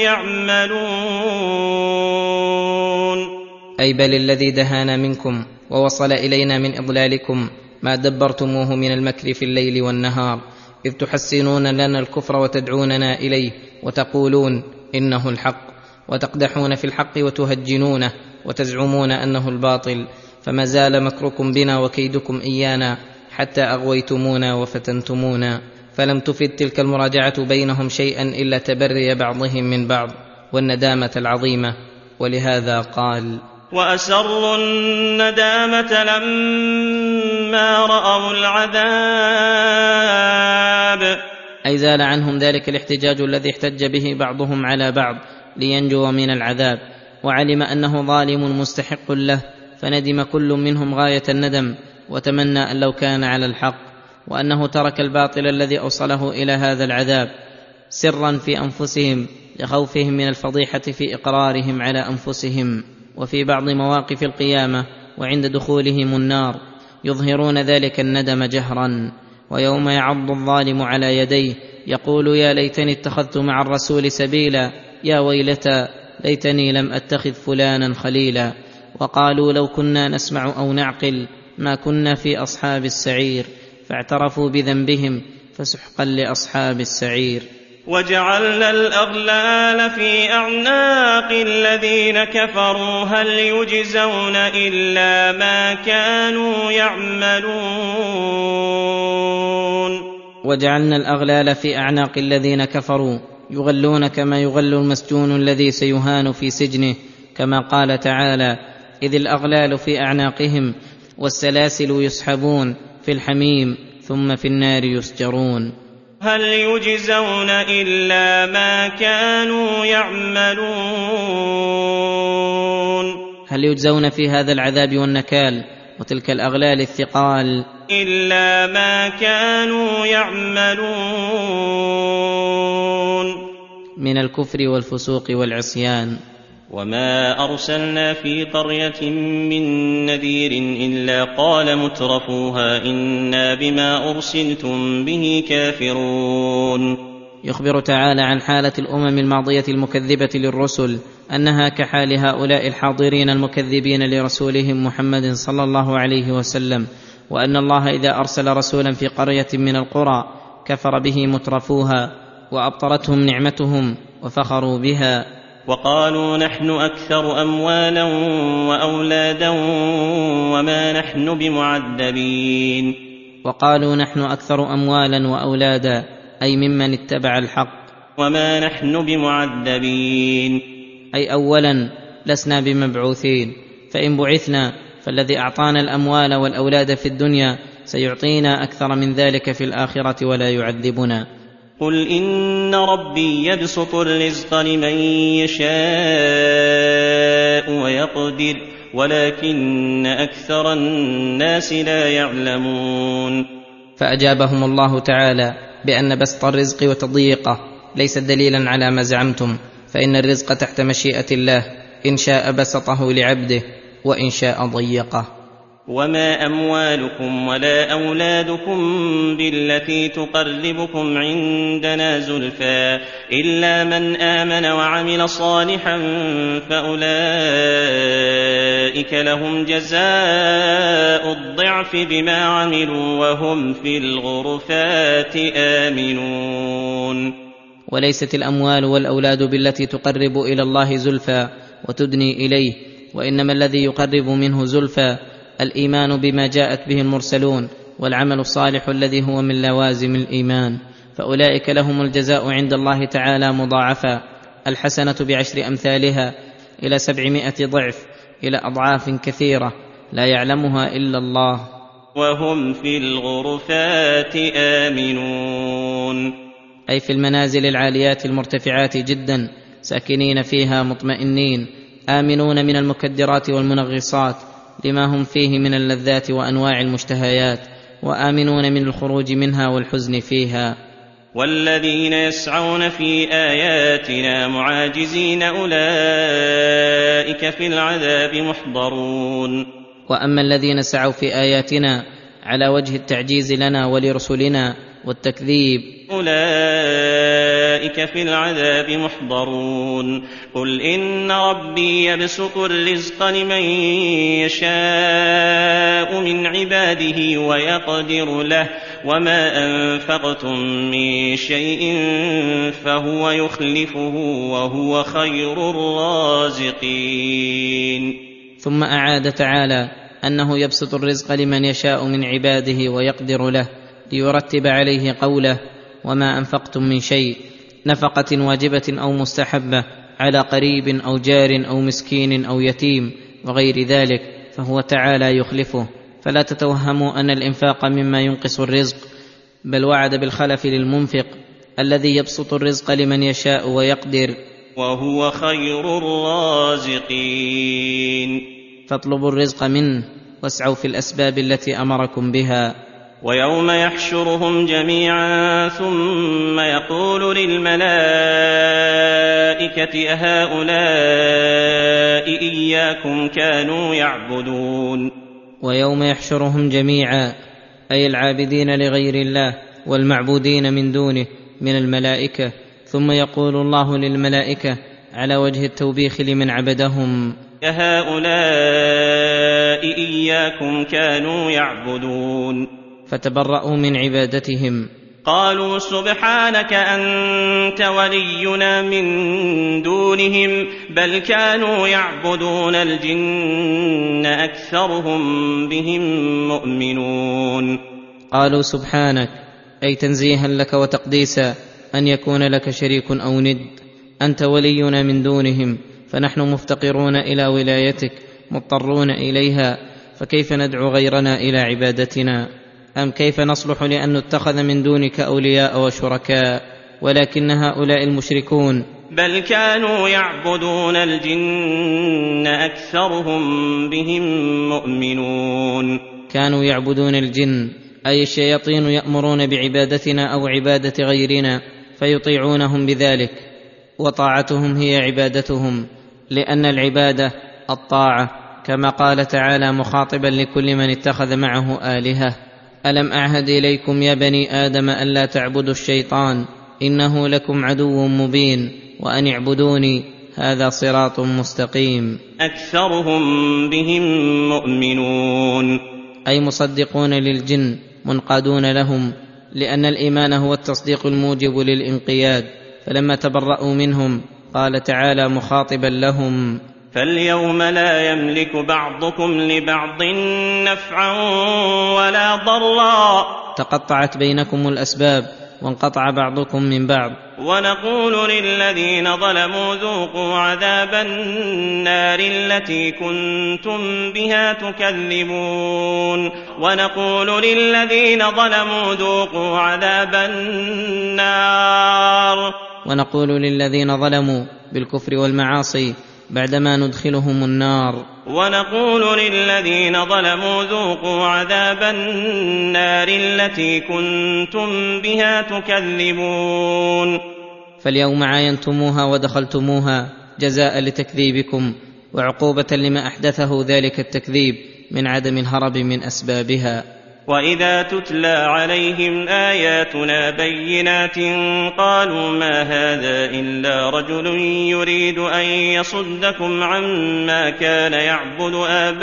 يعملون. أي بل الذي دهانا منكم ووصل إلينا من إضلالكم ما دبرتموه من المكر في الليل والنهار، إذ تحسنون لنا الكفر وتدعوننا إليه وتقولون إنه الحق، وتقدحون في الحق وتهجنونه وتزعمون أنه الباطل، فما زال مكركم بنا وكيدكم إيانا حتى أغويتمونا وفتنتمونا، فلم تفد تلك المراجعة بينهم شيئا إلا تبري بعضهم من بعض والندامة العظيمة. ولهذا قال: وأسروا الندامة لما رأوا العذاب، أي زال عنهم ذلك الاحتجاج الذي احتج به بعضهم على بعض لينجو من العذاب، وعلم أنه ظالم مستحق له، فندم كل منهم غاية الندم وتمنى أن لو كان على الحق، وأنه ترك الباطل الذي أوصله إلى هذا العذاب سرا في أنفسهم لخوفهم من الفضيحة في إقرارهم على أنفسهم، وفي بعض مواقف القيامة وعند دخولهم النار يظهرون ذلك الندم جهرا. ويوم يعض الظالم على يديه يقول: يا ليتني اتخذت مع الرسول سبيلا، يا ويلتى ليتني لم أتخذ فلانا خليلا. وقالوا: لو كنا نسمع أو نعقل ما كنا في أصحاب السعير، فاعترفوا بذنبهم فسحقا لأصحاب السعير. وجعلنا الأغلال في أعناق الذين كفروا هل يجزون إلا ما كانوا يعملون. وجعلنا الأغلال في أعناق الذين كفروا يغلون كما يغل المسجون الذي سيهان في سجنه، كما قال تعالى: إذ الأغلال في أعناقهم والسلاسل يسحبون في الحميم ثم في النار يسجرون. هل يجزون إلا ما كانوا يعملون. هل يجزون في هذا العذاب والنكال وتلك الأغلال الثقال إلا ما كانوا يعملون من الكفر والفسوق والعصيان. وما أرسلنا في قرية من نذير إلا قال مترفوها إنا بما أرسلتم به كافرون. يخبر تعالى عن حالة الأمم الماضية المكذبة للرسل أنها كحال هؤلاء الحاضرين المكذبين لرسولهم محمد صلى الله عليه وسلم، وأن الله إذا أرسل رسولا في قرية من القرى كفر به مترفوها وأبطرتهم نعمتهم وفخروا بها. وقالوا نحن أكثر أموالا وأولادا وما نحن بمعذبين. وقالوا نحن أكثر أموالا وأولادا، أي ممن اتبع الحق. وما نحن بمعذبين، أي أولا لسنا بمبعوثين، فإن بعثنا فالذي أعطانا الأموال والأولاد في الدنيا سيعطينا أكثر من ذلك في الآخرة ولا يعذبنا. قل إن ربي يبسط الرزق لمن يشاء ويقدر ولكن أكثر الناس لا يعلمون. فأجابهم الله تعالى بأن بسط الرزق وتضييقه ليس دليلا على ما زعمتم، فإن الرزق تحت مشيئة الله، إن شاء بسطه لعبده وإن شاء ضيقه. وما أموالكم ولا أولادكم بالتي تقربكم عندنا زلفى إلا من آمن وعمل صالحا فأولئك لهم جزاء الضعف بما عملوا وهم في الغرفات آمنون. وليست الأموال والأولاد بالتي تقرب إلى الله زلفى وتدني إليه، وإنما الذي يقرب منه زلفى الإيمان بما جاءت به المرسلون والعمل الصالح الذي هو من لوازم الإيمان، فأولئك لهم الجزاء عند الله تعالى مضاعفا، الحسنة بعشر أمثالها إلى سبعمائة ضعف، إلى أضعاف كثيرة لا يعلمها إلا الله. وهم في الغرفات آمنون، أي في المنازل العاليات المرتفعات جدا، ساكنين فيها مطمئنين آمنون من المكدرات والمنغصات لما هم فيه من اللذات وأنواع المشتهيات، وآمنون من الخروج منها والحزن فيها. والذين يسعون في آياتنا معاجزين أولئك في العذاب محضرون. وأما الذين سعوا في آياتنا على وجه التعجيز لنا ولرسلنا والتكذيب أولئك في العذاب محضرون. قل إن ربي يبسط الرزق لمن يشاء من عباده ويقدر له وما أنفقتم من شيء فهو يخلفه وهو خير الرازقين. ثم أعاد تعالى أنه يبسط الرزق لمن يشاء من عباده ويقدر له، ليرتب عليه قوله وما أنفقتم من شيء، نفقة واجبة أو مستحبة على قريب أو جار أو مسكين أو يتيم وغير ذلك، فهو تعالى يخلفه. فلا تتوهموا أن الإنفاق مما ينقص الرزق، بل وعد بالخلف للمنفق الذي يبسط الرزق لمن يشاء ويقدر وهو خير الرازقين. فاطلبوا الرزق منه واسعوا في الأسباب التي أمركم بها. ويوم يحشرهم جميعا ثم يقول للملائكة أهؤلاء إياكم كانوا يعبدون. ويوم يحشرهم جميعا أي العابدين لغير الله والمعبودين من دونه من الملائكة، ثم يقول الله للملائكة على وجه التوبيخ لمن عبدهم أهؤلاء إياكم كانوا يعبدون، فتبرأوا من عبادتهم. قالوا سبحانك أنت ولينا من دونهم بل كانوا يعبدون الجن أكثرهم بهم مؤمنون. قالوا سبحانك أي تنزيها لك وتقديسا أن يكون لك شريك أو ند، أنت ولينا من دونهم، فنحن مفتقرون إلى ولايتك مضطرون إليها، فكيف ندعو غيرنا إلى عبادتنا؟ أم كيف نصلح لأن نتخذ من دونك أولياء وشركاء؟ ولكن هؤلاء المشركون بل كانوا يعبدون الجن أكثرهم بهم مؤمنون. كانوا يعبدون الجن أي الشياطين يأمرون بعبادتنا أو عبادة غيرنا فيطيعونهم بذلك، وطاعتهم هي عبادتهم، لأن العبادة الطاعة، كما قال تعالى مخاطبا لكل من اتخذ معه آلهة: ألم أعهد إليكم يا بني آدم ألا تعبدوا الشيطان إنه لكم عدو مبين وأن اعبدوني هذا صراط مستقيم. أكثرهم بهم مؤمنون أي مصدقون للجن منقادون لهم، لأن الإيمان هو التصديق الموجب للانقياد. فلما تبرأوا منهم قال تعالى مخاطبا لهم: فاليوم لا يملك بعضكم لبعض نفعا ولا ضرا. تقطعت بينكم الأسباب وانقطع بعضكم من بعض. ونقول للذين ظلموا ذوقوا عذاب النار التي كنتم بها تكذبون ونقول للذين ظلموا ذوقوا عذاب النار ونقول للذين ظلموا بالكفر والمعاصي بعدما ندخلهم النار ونقول للذين ظلموا ذوقوا عذاب النار التي كنتم بها تكذبون. فاليوم عاينتموها ودخلتموها جزاء لتكذيبكم وعقوبة لما أحدثه ذلك التكذيب من عدم الهرب من أسبابها. وإذا تتلى عليهم آياتنا بينات قالوا ما هذا إلا رجل يريد أن يصدكم عما كان يعبد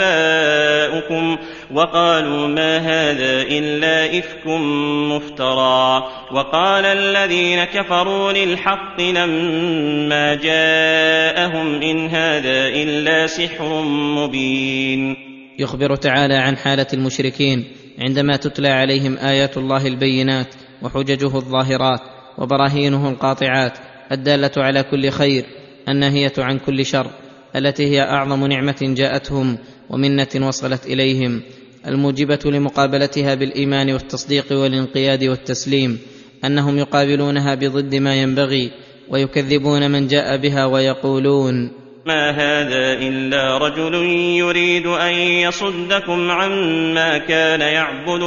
آباؤكم وقالوا ما هذا إلا إفك مفترى. وقال الذين كفروا للحق لما جاءهم إن هذا إلا سحر مبين. يخبر تعالى عن حالة المشركين عندما تتلى عليهم آيات الله البينات وحججه الظاهرات وبراهينه القاطعات الدالة على كل خير الناهية عن كل شر، التي هي أعظم نعمة جاءتهم ومنة وصلت إليهم، الموجبة لمقابلتها بالإيمان والتصديق والانقياد والتسليم، أنهم يقابلونها بضد ما ينبغي ويكذبون من جاء بها ويقولون ما هذا إلا رجل يريد أن يصدكم عما كان يعبد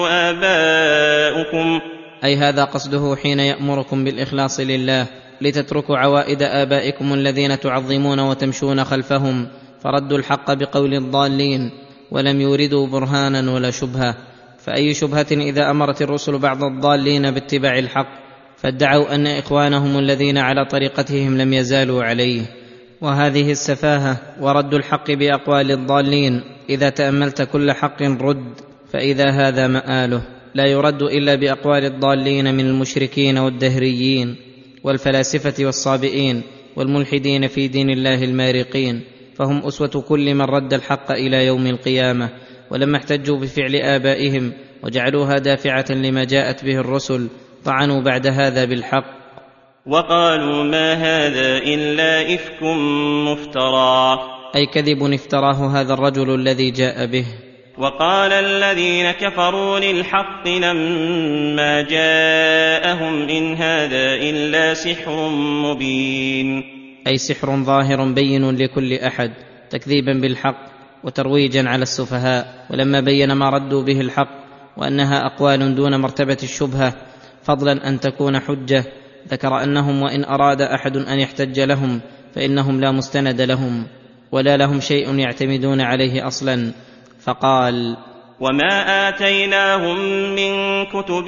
آباؤكم. أي هذا قصده حين يأمركم بالإخلاص لله لتتركوا عوائد آبائكم الذين تعظمون وتمشون خلفهم، فردوا الحق بقول الضالين ولم يوردوا برهانا ولا شبهة. فأي شبهة إذا أمرت الرسل بعض الضالين باتباع الحق فادعوا أن إخوانهم الذين على طريقتهم لم يزالوا عليه. وهذه السفاهة ورد الحق بأقوال الضالين إذا تأملت كل حق رد فإذا هذا مآله، لا يرد إلا بأقوال الضالين من المشركين والدهريين والفلاسفة والصابئين والملحدين في دين الله المارقين، فهم أسوة كل من رد الحق إلى يوم القيامة. ولما احتجوا بفعل آبائهم وجعلوها دافعة لما جاءت به الرسل طعنوا بعد هذا بالحق وقالوا ما هذا إلا إفك مفترى، أي كذب افتراه هذا الرجل الذي جاء به. وقال الذين كفروا للحق لما جاءهم إن هذا إلا سحر مبين، أي سحر ظاهر بين لكل أحد تكذيبا بالحق وترويجا على السفهاء. ولما بين ما ردوا به الحق وأنها أقوال دون مرتبة الشبهة فضلا أن تكون حجة، ذكر أنهم وإن أراد أحد أن يحتج لهم فإنهم لا مستند لهم ولا لهم شيء يعتمدون عليه أصلا، فقال وما آتيناهم من كتب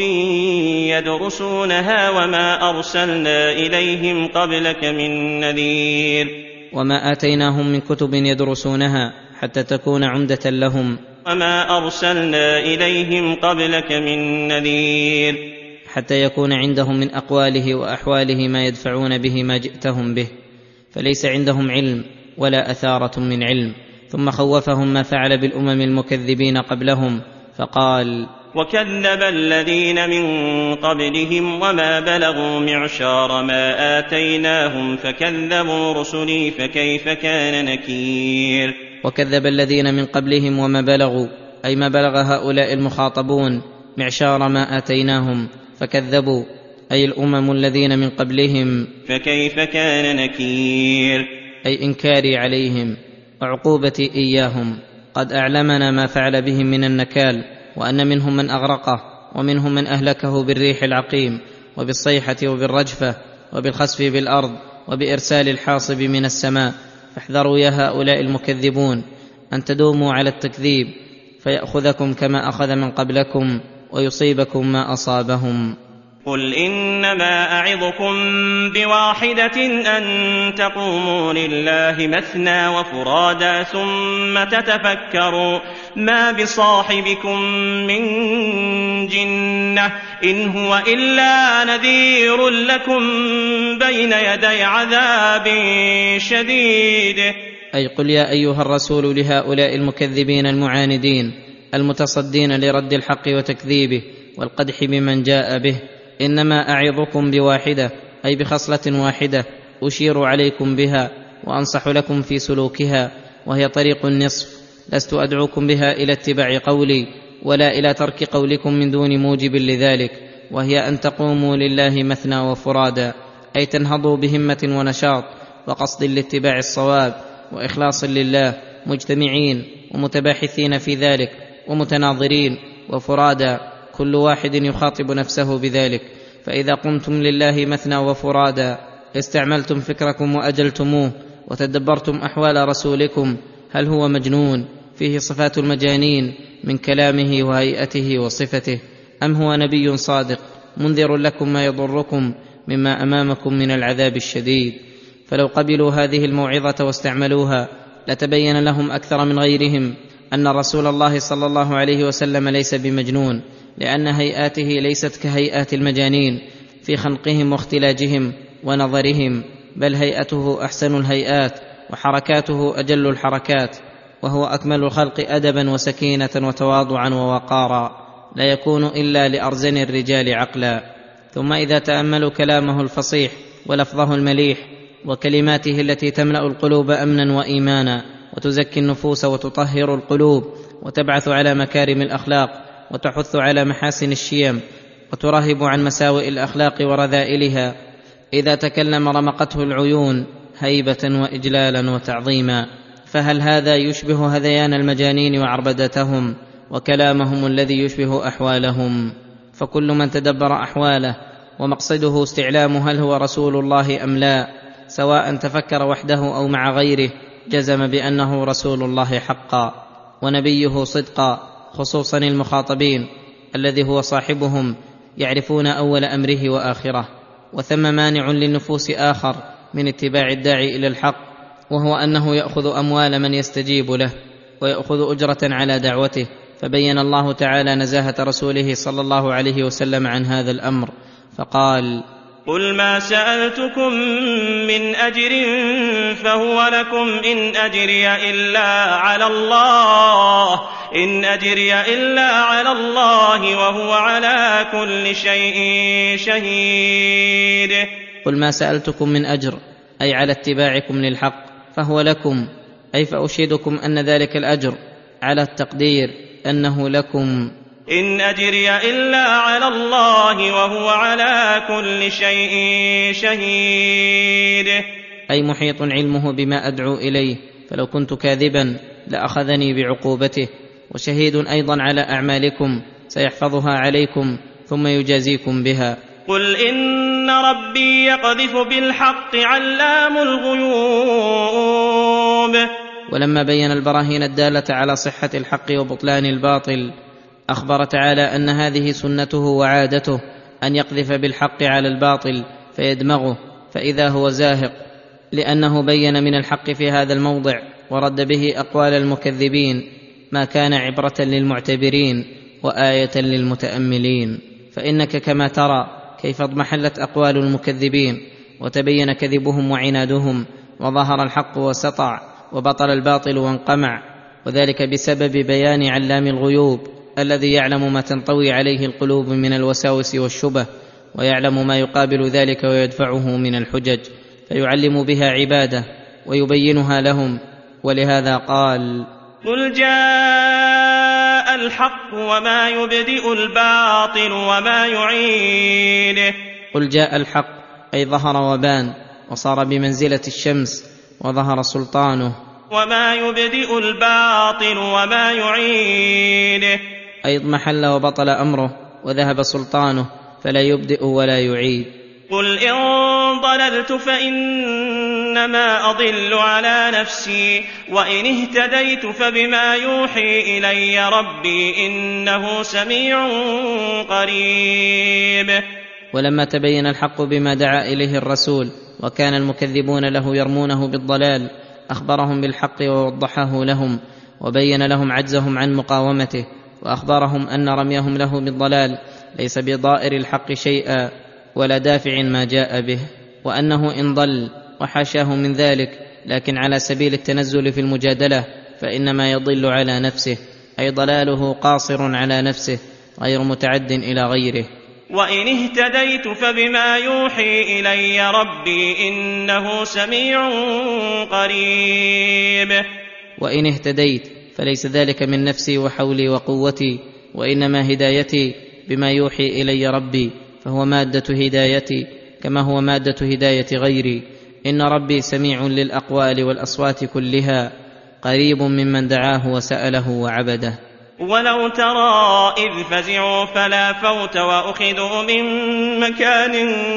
يدرسونها وما أرسلنا إليهم قبلك من نذير. وما آتيناهم من كتب يدرسونها حتى تكون عمدة لهم، وما أرسلنا إليهم قبلك من نذير، حتى يكون عندهم من أقواله وأحواله ما يدفعون به ما جئتهم به، فليس عندهم علم ولا أثارة من علم. ثم خوفهم ما فعل بالأمم المكذبين قبلهم فقال وكذب الذين من قبلهم وما بلغوا معشار ما آتيناهم فكذبوا رسلي فكيف كان نكير. وكذب الذين من قبلهم وما بلغوا أي ما بلغ هؤلاء المخاطبون معشار ما آتيناهم فكذبوا أي الأمم الذين من قبلهم فكيف كان نكير، أي إنكاري عليهم وعقوبتي إياهم. قد أعلمنا ما فعل بهم من النكال، وأن منهم من أغرقه ومنهم من أهلكه بالريح العقيم وبالصيحة وبالرجفة وبالخسف بالأرض وبإرسال الحاصب من السماء. فاحذروا يا هؤلاء المكذبون أن تدوموا على التكذيب فيأخذكم كما أخذ من قبلكم ويصيبكم ما أصابهم. قل إنما أعظكم بواحدة أن تقوموا لله مثنى وفرادا ثم تتفكروا ما بصاحبكم من جنة إن هو إلا نذير لكم بين يدي عذاب شديد. أي قل يا أيها الرسول لهؤلاء المكذبين المعاندين المتصدين لرد الحق وتكذيبه والقدح بمن جاء به، إنما أعظكم بواحدة، أي بخصلة واحدة أشير عليكم بها وأنصح لكم في سلوكها، وهي طريق النصف، لست أدعوكم بها إلى اتباع قولي ولا إلى ترك قولكم من دون موجب لذلك، وهي أن تقوموا لله مثنى وفرادا، أي تنهضوا بهمة ونشاط وقصد لاتباع الصواب وإخلاص لله، مجتمعين ومتباحثين في ذلك ومتناظرين، وفرادا كل واحد يخاطب نفسه بذلك. فإذا قمتم لله مثنى وفرادا استعملتم فكركم وأجلتموه وتدبرتم أحوال رسولكم، هل هو مجنون فيه صفات المجانين من كلامه وهيئته وصفته، أم هو نبي صادق منذر لكم ما يضركم مما أمامكم من العذاب الشديد؟ فلو قبلوا هذه الموعظة واستعملوها لتبين لهم أكثر من غيرهم أن رسول الله صلى الله عليه وسلم ليس بمجنون، لأن هيئاته ليست كهيئات المجانين في خنقهم واختلاجهم ونظرهم، بل هيئته أحسن الهيئات وحركاته أجل الحركات، وهو أكمل الخلق أدبا وسكينة وتواضعا ووقارا، لا يكون إلا لأرزن الرجال عقلا. ثم إذا تأملوا كلامه الفصيح ولفظه المليح وكلماته التي تملأ القلوب أمنا وإيمانا وتزكي النفوس وتطهر القلوب وتبعث على مكارم الأخلاق وتحث على محاسن الشيم وترهب عن مساوئ الأخلاق ورذائلها، إذا تكلم رمقته العيون هيبة وإجلالا وتعظيما. فهل هذا يشبه هذيان المجانين وعربدتهم وكلامهم الذي يشبه أحوالهم؟ فكل من تدبر أحواله ومقصده استعلام هل هو رسول الله أم لا، سواء تفكر وحده أو مع غيره، جزم بأنه رسول الله حقا ونبيه صدقا، خصوصا المخاطبين الذي هو صاحبهم يعرفون أول أمره وآخره. وثم مانع للنفوس آخر من اتباع الداعي إلى الحق، وهو أنه يأخذ أموال من يستجيب له ويأخذ أجرة على دعوته، فبين الله تعالى نزاهة رسوله صلى الله عليه وسلم عن هذا الأمر فقال: قل ما سألتكم من أجر فهو لكم إن أجري إلا على الله إن أجري إلا على الله وهو على كل شيء شهيد. قل ما سألتكم من أجر، أي على اتباعكم للحق، فهو لكم، أي فأشهدكم أن ذلك الأجر على التقدير أنه لكم. إن أجري إلا على الله وهو على كل شيء شهيد، أي محيط علمه بما أدعو إليه، فلو كنت كاذبا لأخذني بعقوبته، وشهيد أيضا على أعمالكم سيحفظها عليكم ثم يجازيكم بها. قل إن ربي يقذف بالحق علام الغيوب. ولما بين البراهين الدالة على صحة الحق وبطلان الباطل، أخبر تعالى أن هذه سنته وعادته أن يقذف بالحق على الباطل فيدمغه فإذا هو زاهق، لأنه بين من الحق في هذا الموضع ورد به أقوال المكذبين ما كان عبرة للمعتبرين وآية للمتأملين. فإنك كما ترى كيف اضمحلت أقوال المكذبين وتبين كذبهم وعنادهم، وظهر الحق وسطع، وبطل الباطل وانقمع، وذلك بسبب بيان علام الغيوب الذي يعلم ما تنطوي عليه القلوب من الوساوس والشبه، ويعلم ما يقابل ذلك ويدفعه من الحجج، فيعلم بها عباده ويبينها لهم. ولهذا قال: قل جاء الحق وما يبدئ الباطل وما يعيد. قل جاء الحق، أي ظهر وبان وصار بمنزلة الشمس وظهر سلطانه. وما يبدئ الباطل وما يعيد، أي اضمحل وبطل أمره وذهب سلطانه، فلا يبدئ ولا يعيد. قل إن ضللت فإنما أضل على نفسي وإن اهتديت فبما يوحي إلي ربي إنه سميع قريب. ولما تبين الحق بما دعا إليه الرسول وكان المكذبون له يرمونه بالضلال، أخبرهم بالحق ووضحه لهم وبين لهم عجزهم عن مقاومته، وأخبرهم أن رميهم له بالضلال ليس بضائر الحق شيئا ولا دافع ما جاء به، وأنه إن ضل وحاشاه من ذلك لكن على سبيل التنزل في المجادلة فإنما يضل على نفسه، أي ضلاله قاصر على نفسه غير متعد إلى غيره. وإن اهتديت فبما يوحي إلي ربي إنه سميع قريب. وإن اهتديت فليس ذلك من نفسي وحولي وقوتي، وإنما هدايتي بما يوحي إلي ربي، فهو مادة هدايتي كما هو مادة هداية غيري. إن ربي سميع للأقوال والأصوات كلها، قريب ممن دعاه وسأله وعبده. ولو ترى إذ فزعوا فلا فوت وأخذوا من مكان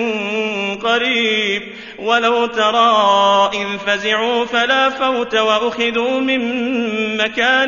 قريب ولو ترى إذ فزعوا فلا فوت وأخذوا من مكان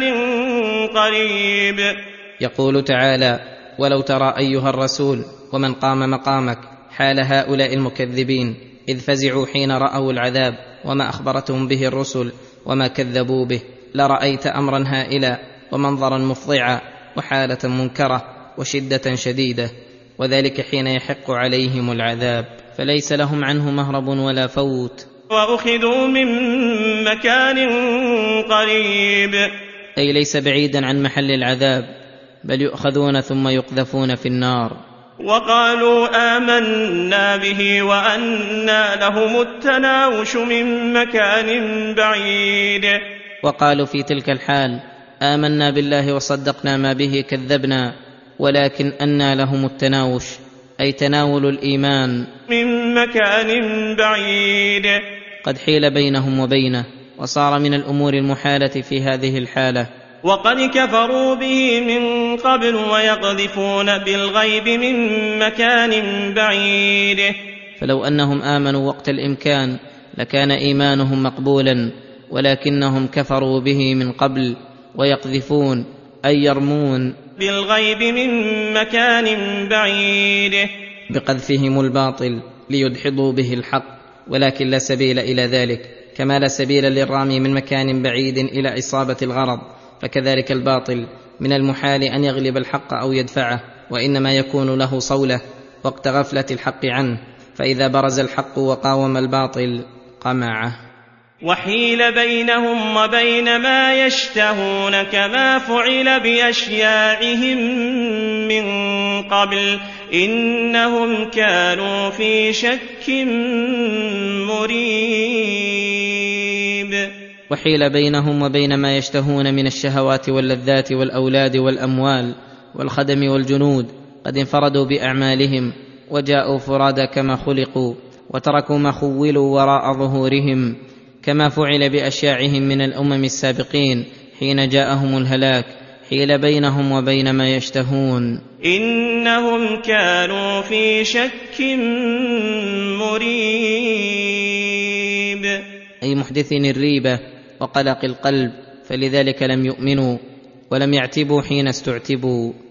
قريب. يقول تعالى: ولو ترى أيها الرسول ومن قام مقامك حال هؤلاء المكذبين إذ فزعوا حين رأوا العذاب وما أخبرتهم به الرسل وما كذبوا به، لرأيت أمرا هائلا ومنظرا مفضعا وحالة منكرة وشدة شديدة، وذلك حين يحق عليهم العذاب، فليس لهم عنه مهرب ولا فوت. وأخذوا من مكان قريب، أي ليس بعيدا عن محل العذاب، بل يؤخذون ثم يقذفون في النار. وقالوا آمنا به وأنى لهم التناوش من مكان بعيد. وقالوا في تلك الحال: آمنا بالله وصدقنا ما به كذبنا، ولكن أنى لهم التناوش، أي تناول الإيمان من مكان بعيد، قد حيل بينهم وبينه، وصار من الأمور المحالة في هذه الحالة. وقد كفروا به من قبل ويقذفون بالغيب من مكان بعيد. فلو أنهم آمنوا وقت الإمكان لكان إيمانهم مقبولا، ولكنهم كفروا به من قبل، ويقذفون أي يرمون بالغيب من مكان بعيد، بقذفهم الباطل ليدحضوا به الحق، ولكن لا سبيل إلى ذلك، كما لا سبيل للرامي من مكان بعيد إلى إصابة الغرض، فكذلك الباطل من المحال أن يغلب الحق أو يدفعه، وإنما يكون له صولة وقت غفلة الحق عنه، فإذا برز الحق وقاوم الباطل قمعه. وحيل بينهم وبين ما يشتهون كما فعل بأشياعهم من قبل إنهم كانوا في شك مريب. وحيل بينهم وبين ما يشتهون من الشهوات واللذات والأولاد والأموال والخدم والجنود، قد انفردوا بأعمالهم وجاءوا فرادى كما خلقوا، وتركوا ما خولوا وراء ظهورهم، كما فعل بأشياعهم من الأمم السابقين حين جاءهم الهلاك. حيل بينهم وبين ما يشتهون إنهم كانوا في شك مريب، أي محدثين الريبة وقلق القلب، فلذلك لم يؤمنوا ولم يعتبوا حين استعتبوا.